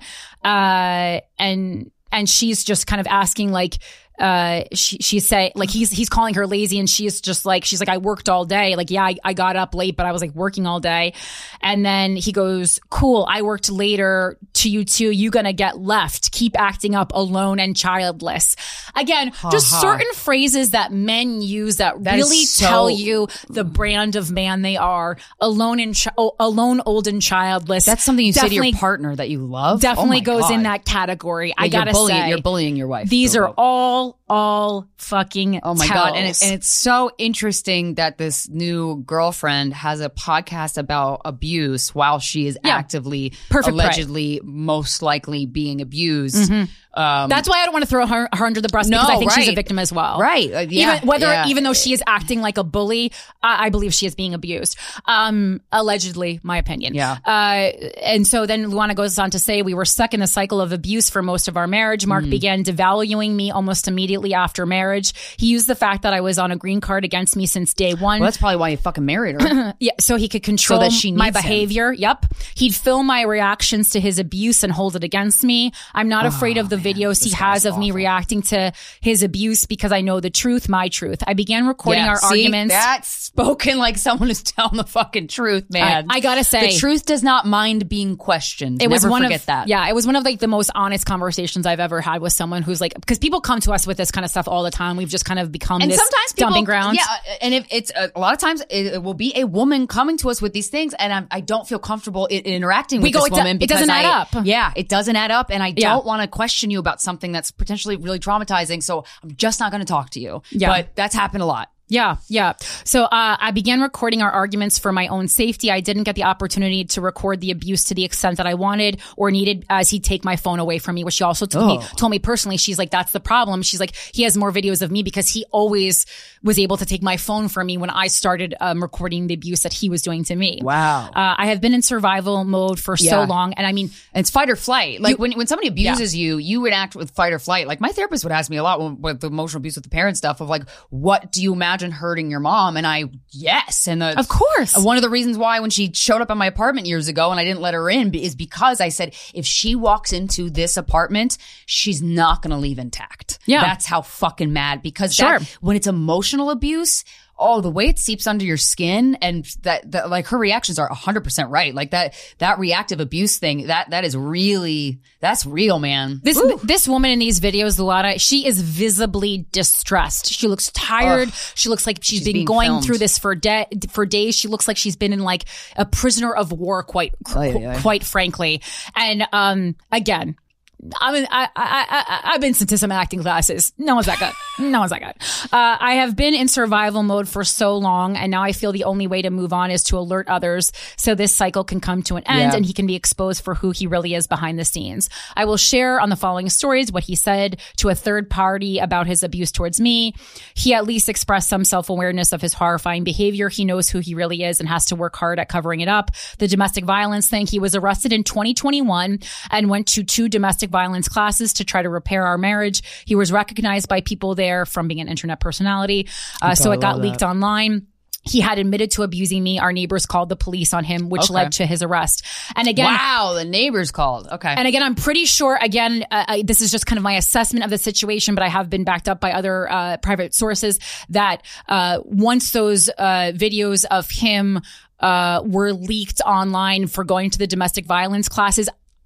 uh, and, and she's just kind of asking like, uh, she, she's saying like, he's, he's calling her lazy, and she's just like, she's like, I worked all day. Like, yeah, I, I got up late, but I was like working all day. And then he goes, cool. I worked later to you too. You gonna get left. Keep acting up alone and childless. Again, Ha just ha. certain phrases that men use that, That really is so- tell you the brand of man they are. Alone and, chi- oh, alone, old and childless. That's something you say to Definitely- your partner that you love. Definitely Oh my goes God. in that category. I Yeah, gotta you're bullying, say. you're bullying your wife. These are Bobo. all, all fucking Oh my tells. God. And, it, and it's so interesting that this new girlfriend has a podcast about abuse while she is Yeah. actively, Perfect prey. allegedly, most likely being abused. Mhm. Um, That's why I don't want to throw her, her under the bus, No, because I think she's a right. victim as well. Right. Uh, yeah, Even whether yeah. even though she is acting like a bully, I, I believe she is being abused. Um, allegedly, my opinion. Yeah. Uh, and so then Luana goes on to say, we were stuck in a cycle of abuse for most of our marriage. Mark Mm. began devaluing me almost immediately after marriage. He used the fact that I was on a green card against me since day one. Well, that's probably why you fucking married her. Yeah, so he could control that she my needs him. behavior. Yep. He'd film my reactions to his abuse and hold it against me. I'm not afraid of the videos he has of me reacting to his abuse because I know the truth, my truth. I began recording Yeah, our see, arguments. That's spoken like someone who's telling the fucking truth, man. I, I gotta say, the truth does not mind being questioned. It was Never one forget of that. Yeah, it was one of like the most honest conversations I've ever had with someone who's like, because people come to us with this kind of stuff all the time. We've just kind of become And this sometimes people, dumping ground. Yeah, and if it's a, a lot of times it, it will be a woman coming to us with these things, and I'm, I don't feel comfortable in, in interacting We with go, this it do- woman it because doesn't add I- up. Yeah, it doesn't add up, and I Yeah. don't want to question you about something that's potentially really traumatizing. So I'm just not going to talk to you. Yeah. But that's happened a lot. Yeah, yeah. So uh, I began recording our arguments for my own safety. I didn't get the opportunity to record the abuse to the extent that I wanted or needed, as he'd take my phone away from me, which she also told me, Oh. told me personally. She's like, that's the problem. She's like, he has more videos of me because he always was able to take my phone from me when I started um, recording the abuse that he was doing to me. Wow. Uh, I have been in survival mode for so Yeah. long. And I mean, And it's fight or flight. Like You- when when somebody abuses you, you would act with fight or flight. Like my therapist would ask me a lot when, with the emotional abuse with the parent stuff of like, what do you imagine hurting your mom? And I, yes. And the, Of course. One of the reasons why when she showed up at my apartment years ago and I didn't let her in is because I said, if she walks into this apartment, she's not going to leave intact. Yeah. That's how fucking mad, because Sure. that, when it's emotional abuse, oh, the way it seeps under your skin, and that, that like her reactions are one hundred percent right. Like that, that reactive abuse thing, that, that is really, that's real, man. This Woo. this woman in these videos, Luana, she is visibly distressed. She looks tired. Ugh. She looks like she's She's been being going filmed. through this for de- for days. She looks like she's been in like a prisoner of war, quite Ay, qu- ay, ay. quite frankly. And um, again. I mean, I, I, I, I've been to some acting classes. No one's that good. No one's that good. Uh, I have been in survival mode for so long, and now I feel the only way to move on is to alert others so this cycle can come to an end Yeah. and he can be exposed for who he really is behind the scenes. I will share on the following stories what he said to a third party about his abuse towards me. He at least expressed some self-awareness of his horrifying behavior. He knows who he really is and has to work hard at covering it up. The domestic violence thing, he was arrested in twenty twenty-one and went to two domestic violence classes to try to repair our marriage. He was recognized by people there from being an internet personality. Uh, so I it got love leaked that. online. He had admitted to abusing me. Our neighbors called the police on him, which Okay. led to his arrest. And again, Wow, the neighbors called. Okay. and again, I'm pretty sure, again, uh, I, this is just kind of my assessment of the situation, but I have been backed up by other uh, private sources that uh, once those uh, videos of him uh, were leaked online for going to the domestic violence classes,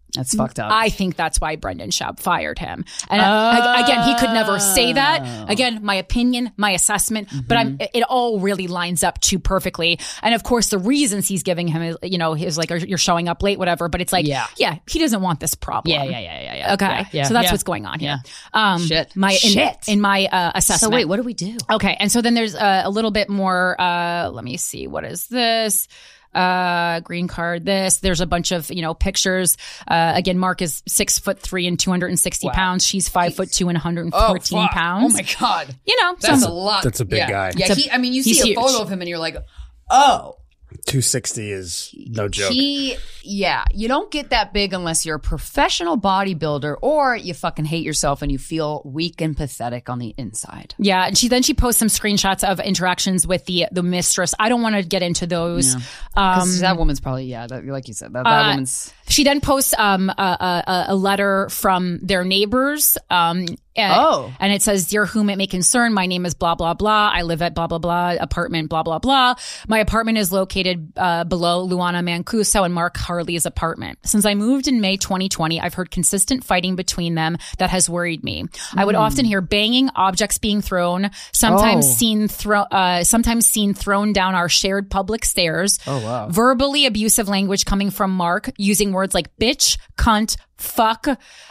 That's fucked up. I think that's why Brendan Schaub fired him. And uh, again, he could never say that. Again, my opinion, my assessment, mm-hmm. but I'm, it all really lines up too perfectly. And of course, the reasons he's giving him is, you know, is like, you're showing up late, whatever. But it's like, yeah, yeah he doesn't want this problem. Yeah, yeah, yeah, yeah. yeah. Okay. Yeah, yeah, so that's yeah. what's going on here. Yeah. Um, Shit. My, in, Shit. In my uh, assessment. So wait, what do we do? Okay. And so then there's uh, a little bit more, uh, let me see. What is this? Uh, green card, this, there's a bunch of, you know, pictures. Uh, again, Mark is six foot three and two hundred sixty wow. pounds. She's five Jeez. foot two and one hundred fourteen oh, pounds. Oh my God. You know, that's some, a lot. That's a big yeah. guy. Yeah. A, he, I mean, you see a huge. photo of him and you're like, oh. two sixty is no joke. He, yeah, you don't get that big unless you're a professional bodybuilder or you fucking hate yourself and you feel weak and pathetic on the inside. Yeah, and she then she posts some screenshots of interactions with the the mistress. I don't want to get into those. Yeah. Um, that woman's probably yeah, that, like you said, that, that uh, woman's. She then posts um, a, a, a letter from their neighbors. Um, and, oh. And it says, "Dear whom it may concern, my name is blah, blah, blah. I live at blah, blah, blah, apartment, blah, blah, blah. My apartment is located uh, below Luana Mancuso and Mark Harley's apartment. Since I moved in May twenty twenty, I've heard consistent fighting between them that has worried me. Mm. I would often hear banging, objects being thrown, sometimes oh. seen throw, uh, sometimes seen thrown down our shared public stairs. Oh, wow. Verbally abusive language coming from Mark, using words like bitch, cunt, fuck,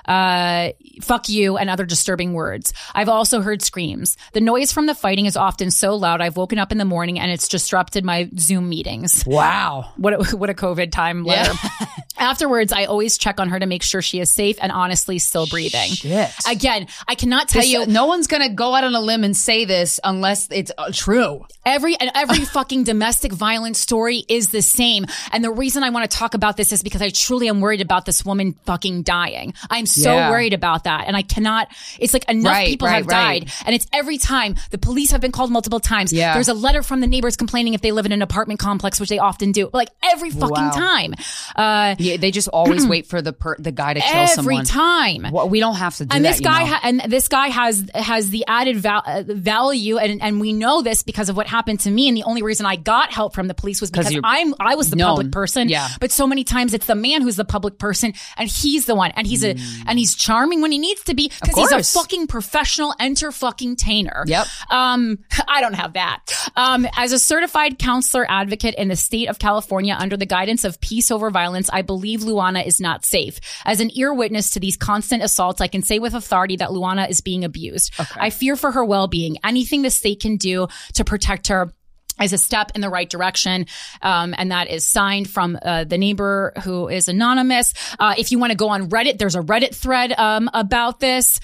uh, fuck you, and other disturbing words. I've also heard screams. The noise from the fighting is often so loud I've woken up in the morning and it's disrupted my Zoom meetings." Wow. What a, what a COVID time letter. Yeah. Afterwards, I always check on her to make sure she is safe and honestly still breathing. Shit. Again, I cannot tell this, you. No one's going to go out on a limb and say this unless it's uh, true. Every and every fucking domestic violence story is the same. And the reason I want to talk about this is because I truly am worried about this woman fucking dying. I'm so yeah. worried about that. And I cannot, it's like enough right, people right, have right. died. And it's every time. The police have been called multiple times. Yeah. There's a letter from the neighbors complaining if they live in an apartment complex, which they often do. Like every fucking wow. time. Uh, yeah, they just always wait for the per- the guy to kill every someone. Every time. Well, we don't have to do and that, this guy you know? ha- and this guy has has the added val- uh, value and and we know this because of what happened to me, and the only reason I got help from the police was because I'm I was the known. public person. Yeah. But so many times it's the man who's the public person and he's the one, and he's a mm. and he's charming when he needs to be because he's a fucking professional enter fucking tainer. Yep. Um I don't have that. Um as a certified counselor advocate in the state of California under the guidance of Peace Over Violence, I believe Luana is not safe. As an ear witness to these constant assaults, I can say with authority that Luana is being abused. Okay. I fear for her well-being. Anything the state can do to protect her is a step in the right direction. Um, and that is signed from uh, the neighbor who is anonymous. Uh, if you want to go on Reddit, there's a Reddit thread um, about this.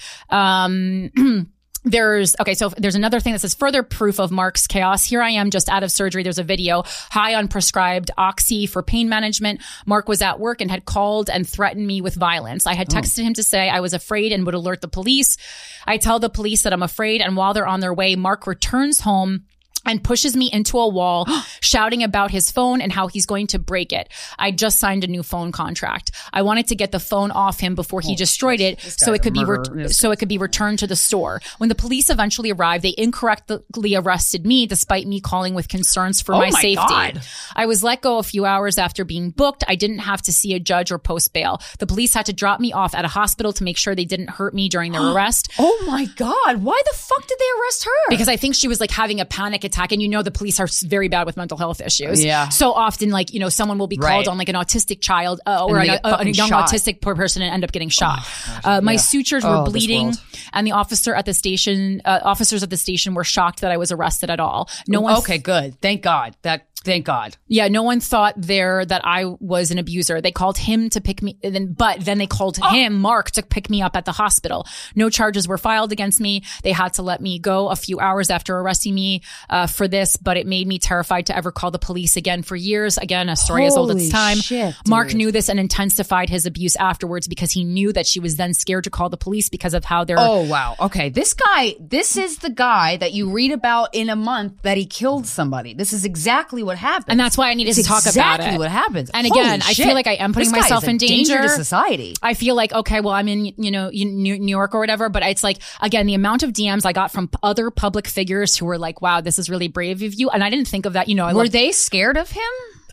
Um There's, okay, so there's another thing that says further proof of Mark's chaos. Here I am just out of surgery. There's a video high on prescribed Oxy for pain management. Mark was at work and had called and threatened me with violence. I had texted oh. him to say I was afraid and would alert the police. I tell the police that I'm afraid, and while they're on their way, Mark returns home and pushes me into a wall, shouting about his phone and how he's going to break it. I just signed a new phone contract. I wanted to get the phone off him before he oh, destroyed it, so it could be re- so it could be returned to the store. When the police eventually arrived, they incorrectly arrested me, despite me calling with concerns for oh my, my safety. God. I was let go a few hours after being booked. I didn't have to see a judge or post bail. The police had to drop me off at a hospital to make sure they didn't hurt me during their arrest. Oh my God! Why the fuck did they arrest her? Because I think she was like having a panic attack, and you know the police are very bad with mental health issues. Yeah. So often, like, you know, someone will be called right. on like an autistic child uh, or an, a, a young shot. autistic poor person and end up getting shot. Oh, gosh, uh, my yeah. sutures oh, were bleeding, and the officer at the station, uh, officers at the station were shocked that I was arrested at all. No one. Okay, th- good. Thank God. That. Thank God. Yeah, no one thought there that I was an abuser. They called him to pick me, then, but then they called oh. him, Mark, to pick me up at the hospital. No charges were filed against me. They had to let me go a few hours after arresting me uh, for this, but it made me terrified to ever call the police again for years. Again, a story Holy as old as time. Shit, Mark knew this and intensified his abuse afterwards because he knew that she was then scared to call the police because of how they're. Oh, wow. Okay. This guy, this is the guy that you read about in a month that he killed somebody. This is exactly what happened. And that's why I needed it's to talk exactly about it. Exactly what happens. And Holy again, I shit. feel like I am putting this myself guy is in a danger. danger to society. I feel like, okay, well, I'm in, you know, New York or whatever, but it's like, again, the amount of D Ms I got from other public figures who were like, wow, this is really brave of you. And I didn't think of that, you know. I were loved- they scared of him?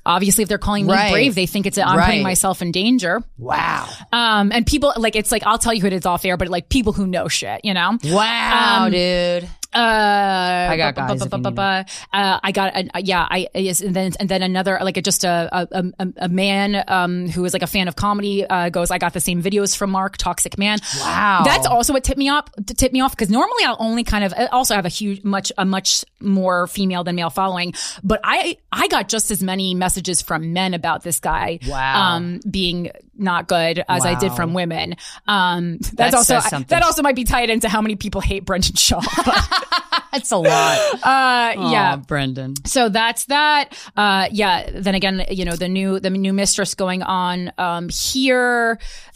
Obviously, if they're calling me Right. brave, they think it's, I'm Right. putting myself in danger. Wow. Um, and people, like, it's like, I'll tell you who it is off air, but like people who know shit, you know? Wow, Um, dude. Uh, I got bu- bu- guys bu- if you bu- need bu- uh, I got, a, yeah, I, yes, and then, and then another, like a, just a, a, a, a man, um, who is like a fan of comedy, uh, goes, I got the same videos from Mark, Toxic Man. Wow. That's also what tipped me up, tipped me off, because normally I'll only kind of, I also have a huge, much, a much more female than male following, but I, I got just as many messages from men about this guy, Wow. um, being not good as I did Wow. from women. Um, that's That also, says something. that also might be tied into how many people hate Brendan Shaw. That's a lot. Uh, yeah. Aw, Brendan. So that's that. Uh, yeah. Then again, you know, the new, the new mistress going on, um, here.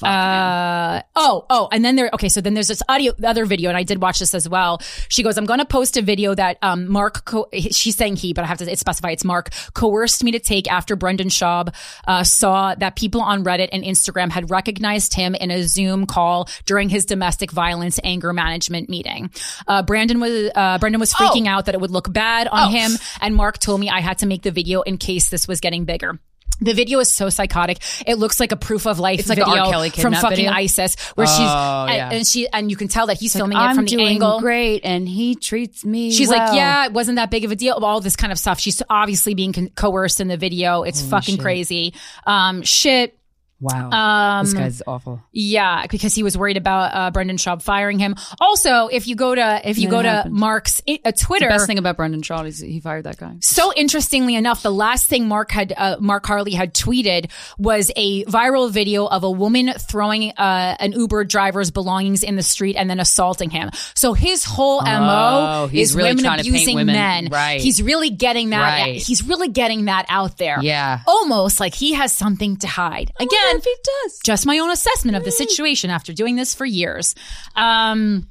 Uh, oh, oh, and then there, okay. So then there's this audio, the other video, and I did watch this as well. She goes, I'm going to post a video that, um, Mark, co- she's saying he, but I have to specify it's Mark, coerced me to take after Brendan Schaub, uh, saw that people on Reddit and Instagram had recognized him in a Zoom call during his domestic violence anger management meeting. Uh, Brandon was, uh, Brendan was freaking Oh. out that it would look bad on Oh. him. And Mark told me I had to make the video in case this was getting bigger. The video is so psychotic. It looks like a proof of life It's like a video R. Kelly from kidnap fucking video? ISIS, where she's Oh, and, yeah. and she and you can tell that he's Like, filming I'm it from the doing angle. great, and he treats me. She's well. like, yeah, it wasn't that big of a deal. All this kind of stuff. She's obviously being con- coerced in the video. It's Holy fucking shit. crazy. Um, shit. Wow. Um, this guy's awful. Yeah, because he was worried about uh, Brendan Schaub firing him. Also, if you go to if you Yeah, go it to happened. Mark's uh, Twitter, The best thing about Brendan Shaw is he fired that guy. so interestingly enough, the last thing Mark had, uh, Mark Harley had tweeted was a viral video of a woman throwing, uh, an Uber driver's belongings in the street and then assaulting him. So his whole M O Oh, he's is really women trying to paint abusing women. men. Right. He's really getting that, Right. he's really getting that out there. Yeah. Almost like he has something to hide. Again, if he does. just my own assessment of the situation after doing this for years. Um,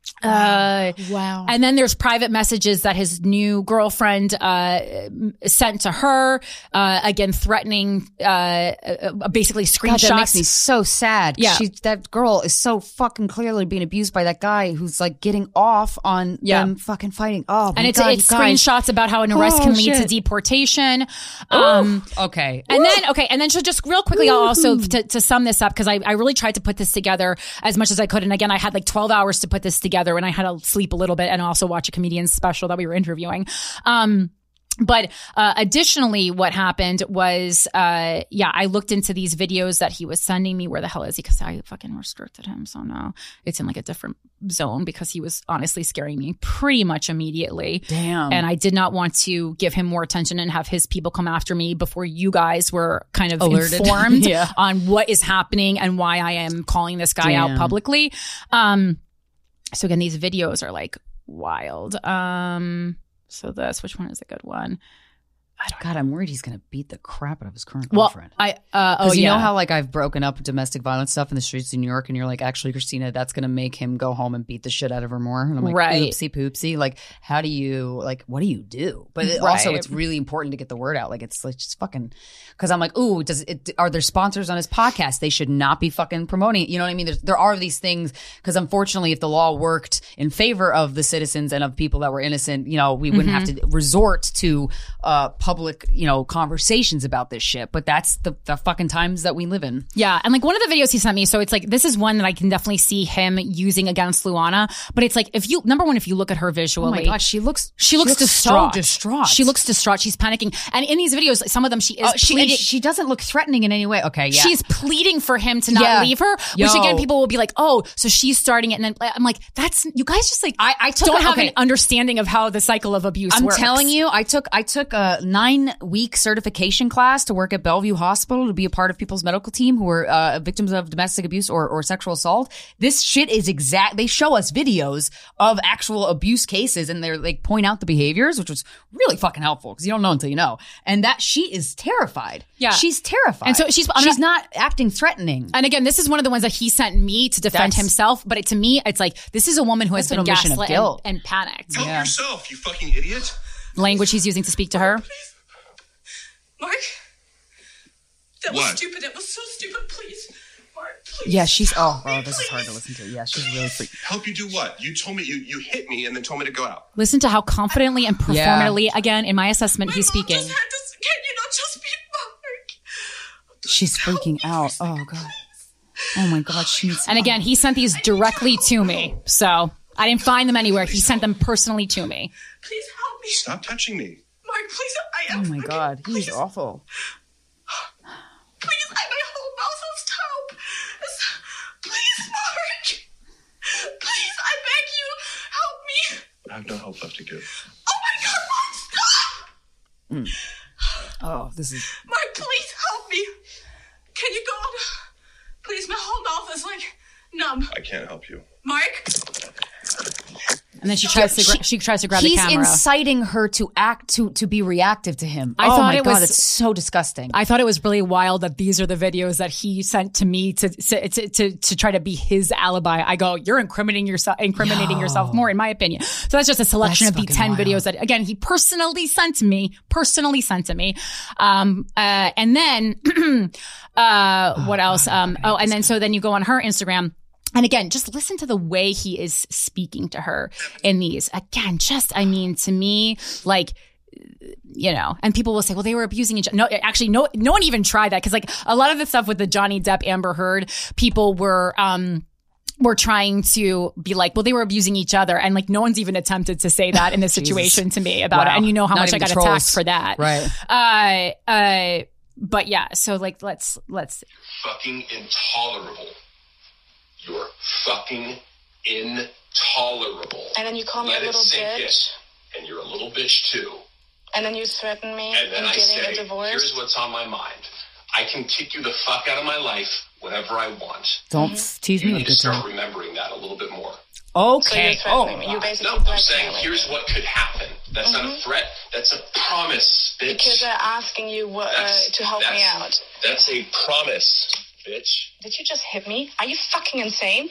uh, wow. And then there's private messages that his new girlfriend, uh, sent to her, uh, again, threatening, uh, uh basically screenshots. God, that makes me so sad. Yeah. She, that girl is so fucking clearly being abused by that guy who's like getting off on Yeah. them fucking fighting. Oh, my and it's, God, it's you guys. screenshots about how an arrest Oh, can lead to shit. deportation. Um, Okay. And then, okay, and then so just real quickly, I'll also, to, to sum this up, because I, I really tried to put this together as much as I could. And again, I had like twelve hours to put this together, and I had to sleep a little bit and also watch a comedian's special that we were interviewing. Um, But uh, additionally, what happened was, uh, yeah, I looked into these videos that he was sending me. Where the hell is he? Because I fucking restricted him. So no, it's in like a different zone because he was honestly scaring me pretty much immediately. Damn. And I did not want to give him more attention and have his people come after me before you guys were kind of Alerted. informed Yeah. on what is happening and why I am calling this guy Damn. out publicly. Um, so again, these videos are like wild. Um, So this, which one is a good one? I don't, God, I'm worried he's going to beat the crap out of his current Well, girlfriend. I, uh, oh Because you yeah. know how like I've broken up domestic violence stuff in the streets of New York, and you're like, actually, Christina, that's going to make him go home and beat the shit out of her more. And I'm like, Right. oopsie poopsie. Like, how do you like? What do you do? But it, Right. also, it's really important to get the word out. Like, it's like just fucking. Because I'm like, ooh, does it? Are there sponsors on his podcast? They should not be fucking promoting it. You know what I mean? There's, there are these things because unfortunately, if the law worked in favor of the citizens and of people that were innocent, you know, we wouldn't Mm-hmm. have to resort to uh public, you know, conversations about this shit. But that's the, the fucking times that we live in. Yeah. And like one of the videos he sent me, so it's like, this is one that I can definitely see him using against Luana. But it's like, if you, number one, if you look at her visually. Oh my God, she looks, She looks so distraught. distraught. She looks distraught. She's panicking. And in these videos, some of them she is Oh, she, and pleading. she doesn't look threatening in any way. Okay, yeah. She's pleading for him to not Yeah. leave her, Yo. which again, people will be like, oh, so she's starting it. And then I'm like, that's, you guys just like, I, I took don't a- have okay. an understanding of how the cycle of abuse I'm works. telling you, I took I took a nine week certification class to work at Bellevue Hospital to be a part of people's medical team who were uh, victims of domestic abuse or, or sexual assault. This shit is exact. They show us videos of actual abuse cases and they're like point out the behaviors, which was really fucking helpful because you don't know until you know. And that she is terrified. Yeah. she's terrified. And so she's- I'm she's not- not acting threatening. And again, this is one of the ones that he sent me to defend That's- himself. But it, to me, it's like, this is a woman who has That's an been omission of gaslit and, guilt. and panicked. Help yourself, you fucking idiot. Language he's using to speak to her. Mark? That What? was stupid. It was so stupid. Please. Mark, please. Yeah, she's oh, oh, this is hard to listen to. Yeah, she's really freaked. Help you do what? You told me you you hit me and then told me to go out. Listen to how confidently and Yeah. performatively, again, in my assessment, he's Mom speaking. just had to, can you not just be She's freaking out. Oh, God. Oh, my God. She's. And again, he sent these directly to me. So I didn't find them anywhere. He sent them personally to me. Please help me. Stop touching me. Mark, please. I am. Oh, my God. He's awful. Please, I, my whole mouth is taupe. Please, Mark. Please, I beg you, help me. I have no help left to give. Oh my God, Mark, stop! Mm. Oh, this is. Mark, please help me. Can you go on? Please, my whole mouth is like numb. I can't help you. Mark? And then she tries to gra- she tries to grab the He's camera. inciting her to act to to be reactive to him. I oh thought my it God, was- it's so disgusting. I thought it was really wild that these are the videos that he sent to me to to to, to try to be his alibi. I go, you're incriminating yourself, incriminating Yo. yourself more, in my opinion. So that's just a selection That's of the fucking ten wild. videos that, again, he personally sent to me, personally sent to me. Um, uh, and then, uh, what else? Um, oh, and then so then you go on her Instagram. And again, just listen to the way he is speaking to her in these. Again, just, I mean, to me, like, you know, and people will say, well, they were abusing each other. No, actually, no, no one even tried that. Cause like a lot of the stuff with the Johnny Depp Amber Heard, people were, um, were trying to be like, well, they were abusing each other. And like, no one's even attempted to say that in this situation to me about Wow. it. And you know how Not much I even got trolls. attacked for that. Right. Uh, uh, but yeah, so like, let's, let's. Fucking intolerable. You're fucking intolerable. And then you call me Let a it little sink bitch. in. And you're a little bitch too. And then you threaten me And then with I getting say, a divorce. here's what's on my mind. I can kick you the fuck out of my life whenever I want. Don't Mm-hmm. tease You me need with to good start time. remembering that a little bit more. Okay. So you're Oh, threatening me. You basically No, I'm blackmailing saying me. here's what could happen. That's not a threat. That's a promise, bitch. Because I'm asking you what, uh, That's- to help me that's- out. That's a promise, bitch. Did you just hit me? Are you fucking insane?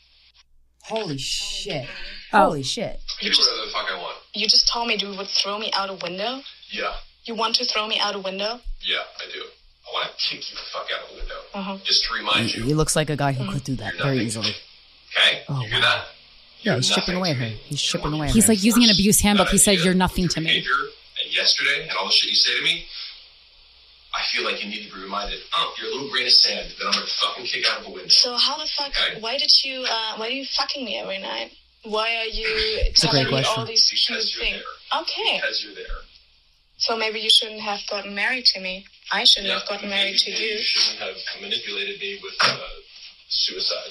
Holy shit. Oh. Holy shit. You do whatever the fuck I want. You just told me you would throw me out a window? Yeah, You want to throw me out a window? yeah, I do. I want to kick you the fuck out of the window. Uh-huh. Just to remind He, you. he looks like a guy who could do that You're very nothing. easily. Okay? Oh, you hear wow. that? Yeah, You're he's chipping nothing away to at her. me. He's chipping away at He's her. like using an abuse handbook. That He said, idea, you're nothing to your me. behavior, And yesterday, and all the shit you say to me, I feel like you need to be reminded. Oh, you're a little grain of sand that I'm gonna fucking kick out of a window. So how the fuck, Okay. why did you, uh, why are you fucking me every night? Why are you a telling great me question. all these cute Because you're things? there. Okay. Because you're there. So maybe you shouldn't have gotten married to me. I shouldn't have gotten married to maybe you. You shouldn't have manipulated me with uh, suicide.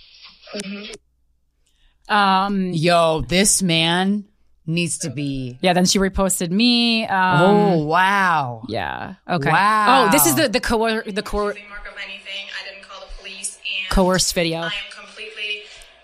Mm-hmm. Um, Yo, this man needs to be. yeah, then she reposted me. Um, Oh, wow. yeah. Okay. Wow. Oh, this is the, the coer, the coer, Mark of anything. I didn't call the police. And coerced video. I am completely.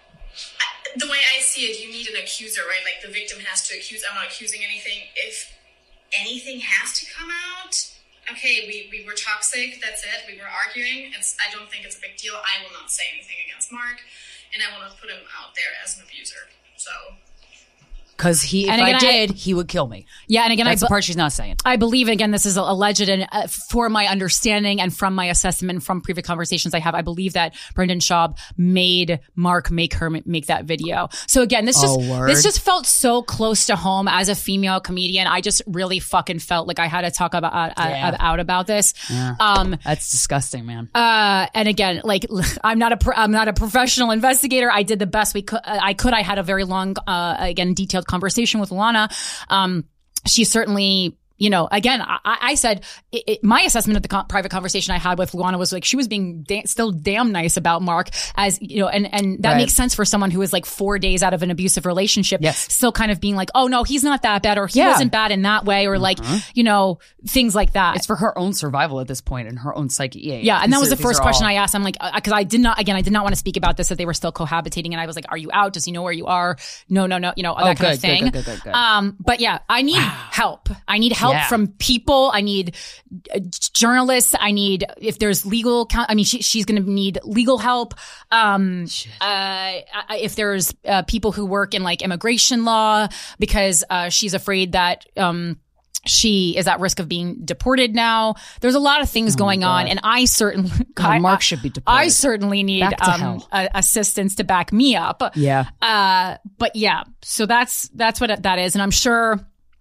I, the way I see it, you need an accuser, right? Like the victim has to accuse. I'm not accusing anything. If anything has to come out, okay, we, we were toxic. That's it. We were arguing. It's. I don't think it's a big deal. I will not say anything against Mark, and I will not put him out there as an abuser. So. Because he, if And I again, I- did, he would kill me. Yeah, and again, That's I, the part she's not saying. I believe, again, this is alleged, and uh, for my understanding and from my assessment from previous conversations I have, I believe that Brendan Schaub made Mark make her m- make that video. So again, this just Oh, word. this just felt so close to home as a female comedian. I just really fucking felt like I had to talk about uh, Yeah. uh, out about this. Yeah. Um, That's disgusting, man. uh, and again, like I'm not a pro- I'm not a professional investigator. I did the best we could. I could. I had a very long, uh, again, detailed conversation with Lana. Um, she certainly. You know, again, I, I said it, it, my assessment of the co- private conversation I had with Luana was like she was being da- still damn nice about Mark, as you know, and and that Right. makes sense for someone who is like four days out of an abusive relationship, Yes. still kind of being like, oh no, he's not that bad, or he Yeah. wasn't bad in that way, or like you know things like that. It's for her own survival at this point and her own psyche. Yeah, Yeah, and that was the These are- first these are question all- I asked. I'm like, because I did not, again, I did not want to speak about this, that they were still cohabitating. And I was like, are you out? Does he know where you are? No, no, no, you know, that Oh, kind good, of good, thing. good, good, good, good. Um, but yeah, I need help. I need help Yeah. from people. I need uh, journalists. I need, if there's legal, coun- I mean, she, she's going to need legal help. Um, uh, I- if there's uh, people who work in like immigration law, because uh, she's afraid that, um, she is at risk of being deported now. There's a lot of things going on, and I certainly, God, I, Mark should be deported. I certainly need Back to um, hell. a- assistance to back me up. Yeah. Uh, but yeah, so that's that's what that is, and I'm sure.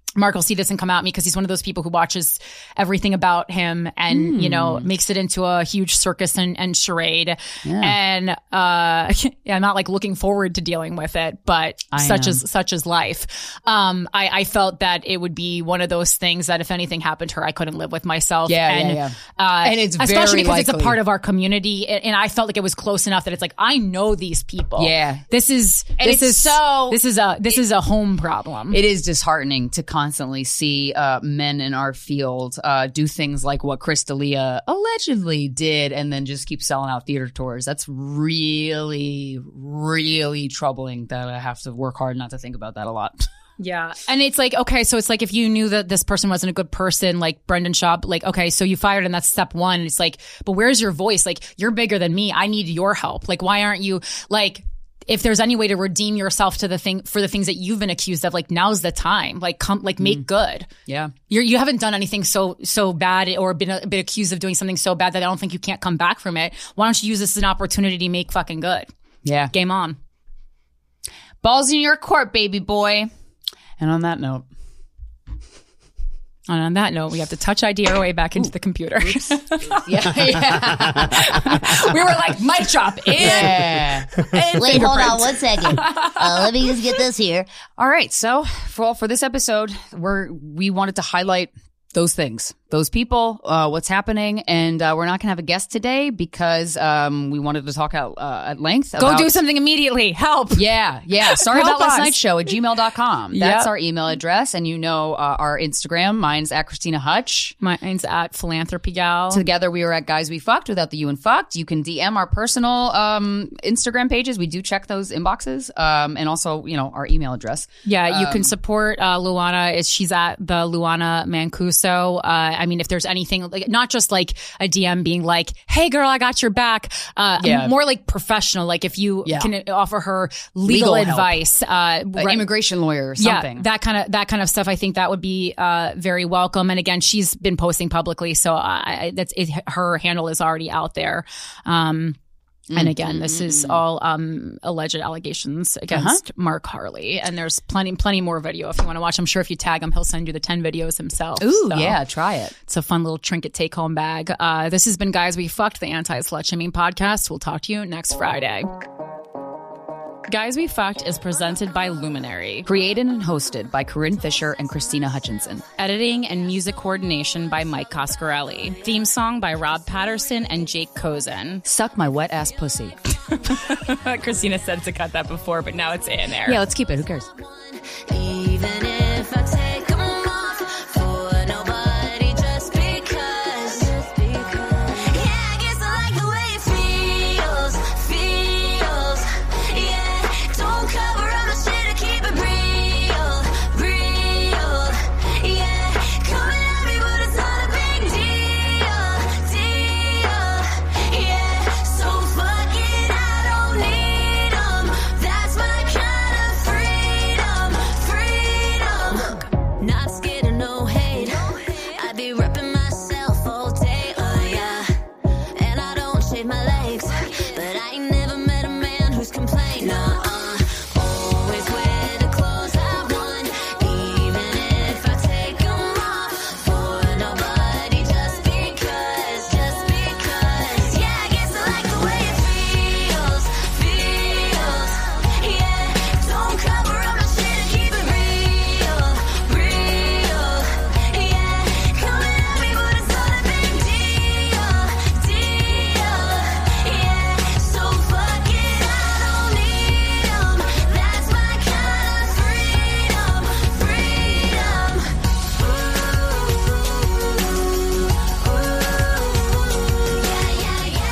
Mark will see this and come at me because he's one of those people who watches everything about him and, Mm. you know, makes it into a huge circus and, and charade. Yeah. And, uh, yeah, I'm not like looking forward to dealing with it, but I such am. is, such is life. Um, I, I felt that it would be one of those things that if anything happened to her, I couldn't live with myself. Yeah, and, yeah, yeah. Uh, And it's very especially because it's a likely. part of our community. And, and I felt like it was close enough that it's like, I know these people. Yeah. This is, And this it's is so- this is a, this is a home problem. It is disheartening to constantly see uh, men in our field uh, do things like what Chris D'Elia allegedly did and then just keep selling out theater tours. That's really, really troubling that I have to work hard not to think about that a lot. Yeah. And it's like, okay, so it's like if you knew that this person wasn't a good person, like Brendan Schaub, like, okay, so you fired and that's step one. It's like, but where's your voice? Like, you're bigger than me. I need your help. Like, why aren't you like, if there's any way to redeem yourself to the thing for the things that you've been accused of, like now's the time. Like come, like make good. Yeah, You're, you haven't done anything so so bad or been a, been accused of doing something so bad that I don't think you can't come back from it. Why don't you use this as an opportunity to make fucking good? Yeah. Game on. Balls in your court, baby boy. And on that note. And on that note, we have to touch I D our way back into Ooh. the computer. Yeah, yeah. We were like, mic drop in. Yeah. And Wait, hold fingerprint. on one second. Uh, let me just get this here. All right. So for for this episode, we're we wanted to highlight those things, those people, uh, what's happening, and uh, we're not gonna have a guest today because um, we wanted to talk out uh, at length. Go about, do something immediately. Help. Yeah, yeah. Sorry Help about last us. night's show at gmail dot com. That's Yep. our email address, and you know uh, our Instagram. Mine's at Christina Hutch. Mine's at Philanthropy Gal. Together we were at Guys We Fucked without the you and fucked. You can D M our personal um, Instagram pages. We do check those inboxes, um, and also you know our email address. Yeah, you Um, can support uh, Luana. Is she's at the Luana Mancuso. Uh, I mean, if there's anything, like not just like a D M being like, "Hey, girl, I got your back." Uh, Yeah. more like professional. Like if you Yeah. can offer her legal, Legal help. advice, uh, An re- immigration lawyer or something. Yeah, that kind of that kind of stuff. I think that would be uh, very welcome. And again, she's been posting publicly, so I, I- that's it, her handle is already out there. Um, and again, this is all um, alleged allegations against Mark Harley. And there's plenty, plenty more video if you want to watch. I'm sure if you tag him, he'll send you the ten videos himself. Ooh, So yeah, try it. It's a fun little trinket take home bag. Uh, this has been Guys We Fucked, the anti-slut shaming podcast. We'll talk to you next Friday. Guys We Fucked is presented by Luminary. Created and hosted by Corinne Fisher and Christina Hutchinson. Editing and music coordination by Mike Coscarelli. Theme song by Rob Patterson and Jake Kozen. Suck my wet ass pussy. Christina said to cut that before, but now it's in there. Yeah, let's keep it. Who cares? Even if I take them off for nobody, just because. Yeah, I guess I like the way it feels, feels. Yeah, don't cover up my shit to keep it real, real. Yeah, coming at me, but it's not a big deal, deal. Yeah, so fuck it, I don't need 'em. That's my kind of freedom, freedom. Not scared of no hate. I be repping myself all day, oh yeah. And I don't shave my legs, but I ain't never met a man who's complained. Nuh-uh. Always wear the clothes I want, even if I take them off for nobody, just because, just because. Yeah, I guess I like the way it feels, feels. Yeah, don't cover up my shit to keep it real, real. Yeah, coming at me, but it's not a big deal, deal. Yeah, so fuck it, I don't need 'em. That's my kind of freedom, freedom. Ooh, ooh, yeah, yeah,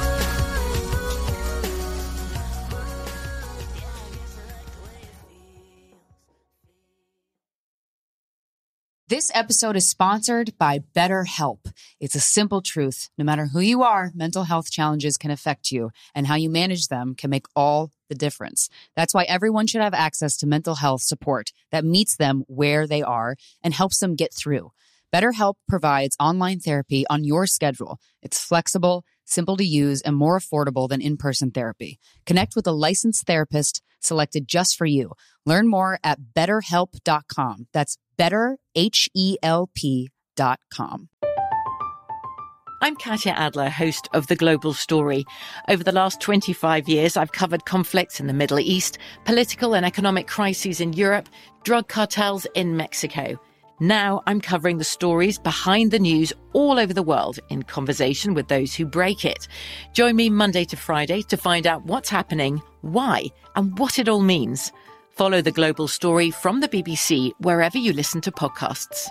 This episode is sponsored by BetterHelp. It's a simple truth. No matter who you are, mental health challenges can affect you, and how you manage them can make all the difference. That's why everyone should have access to mental health support that meets them where they are and helps them get through. BetterHelp provides online therapy on your schedule. It's flexible, simple to use, and more affordable than in-person therapy. Connect with a licensed therapist selected just for you. Learn more at better help dot com. That's better, H E L P dot com. I'm Katya Adler, host of The Global Story. Over the last twenty-five years, I've covered conflicts in the Middle East, political and economic crises in Europe, drug cartels in Mexico. Now I'm covering the stories behind the news all over the world in conversation with those who break it. Join me Monday to Friday to find out what's happening, why, and what it all means. Follow The Global Story from the B B C wherever you listen to podcasts.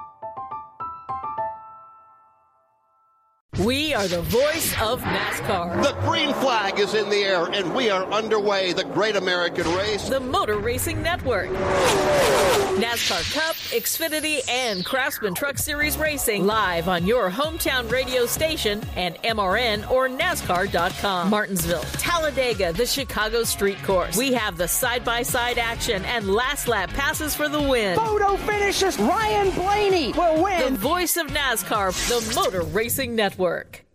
We are the voice of NASCAR. The green flag is in the air, and we are underway. The Great American Race. The Motor Racing Network. NASCAR Cup, Xfinity, and Craftsman Truck Series Racing live on your hometown radio station and M R N or NASCAR dot com. Martinsville, Talladega, the Chicago Street Course. We have the side-by-side action and last lap passes for the win. Photo finishes. Ryan Blaney will win. The voice of NASCAR, the Motor Racing Network.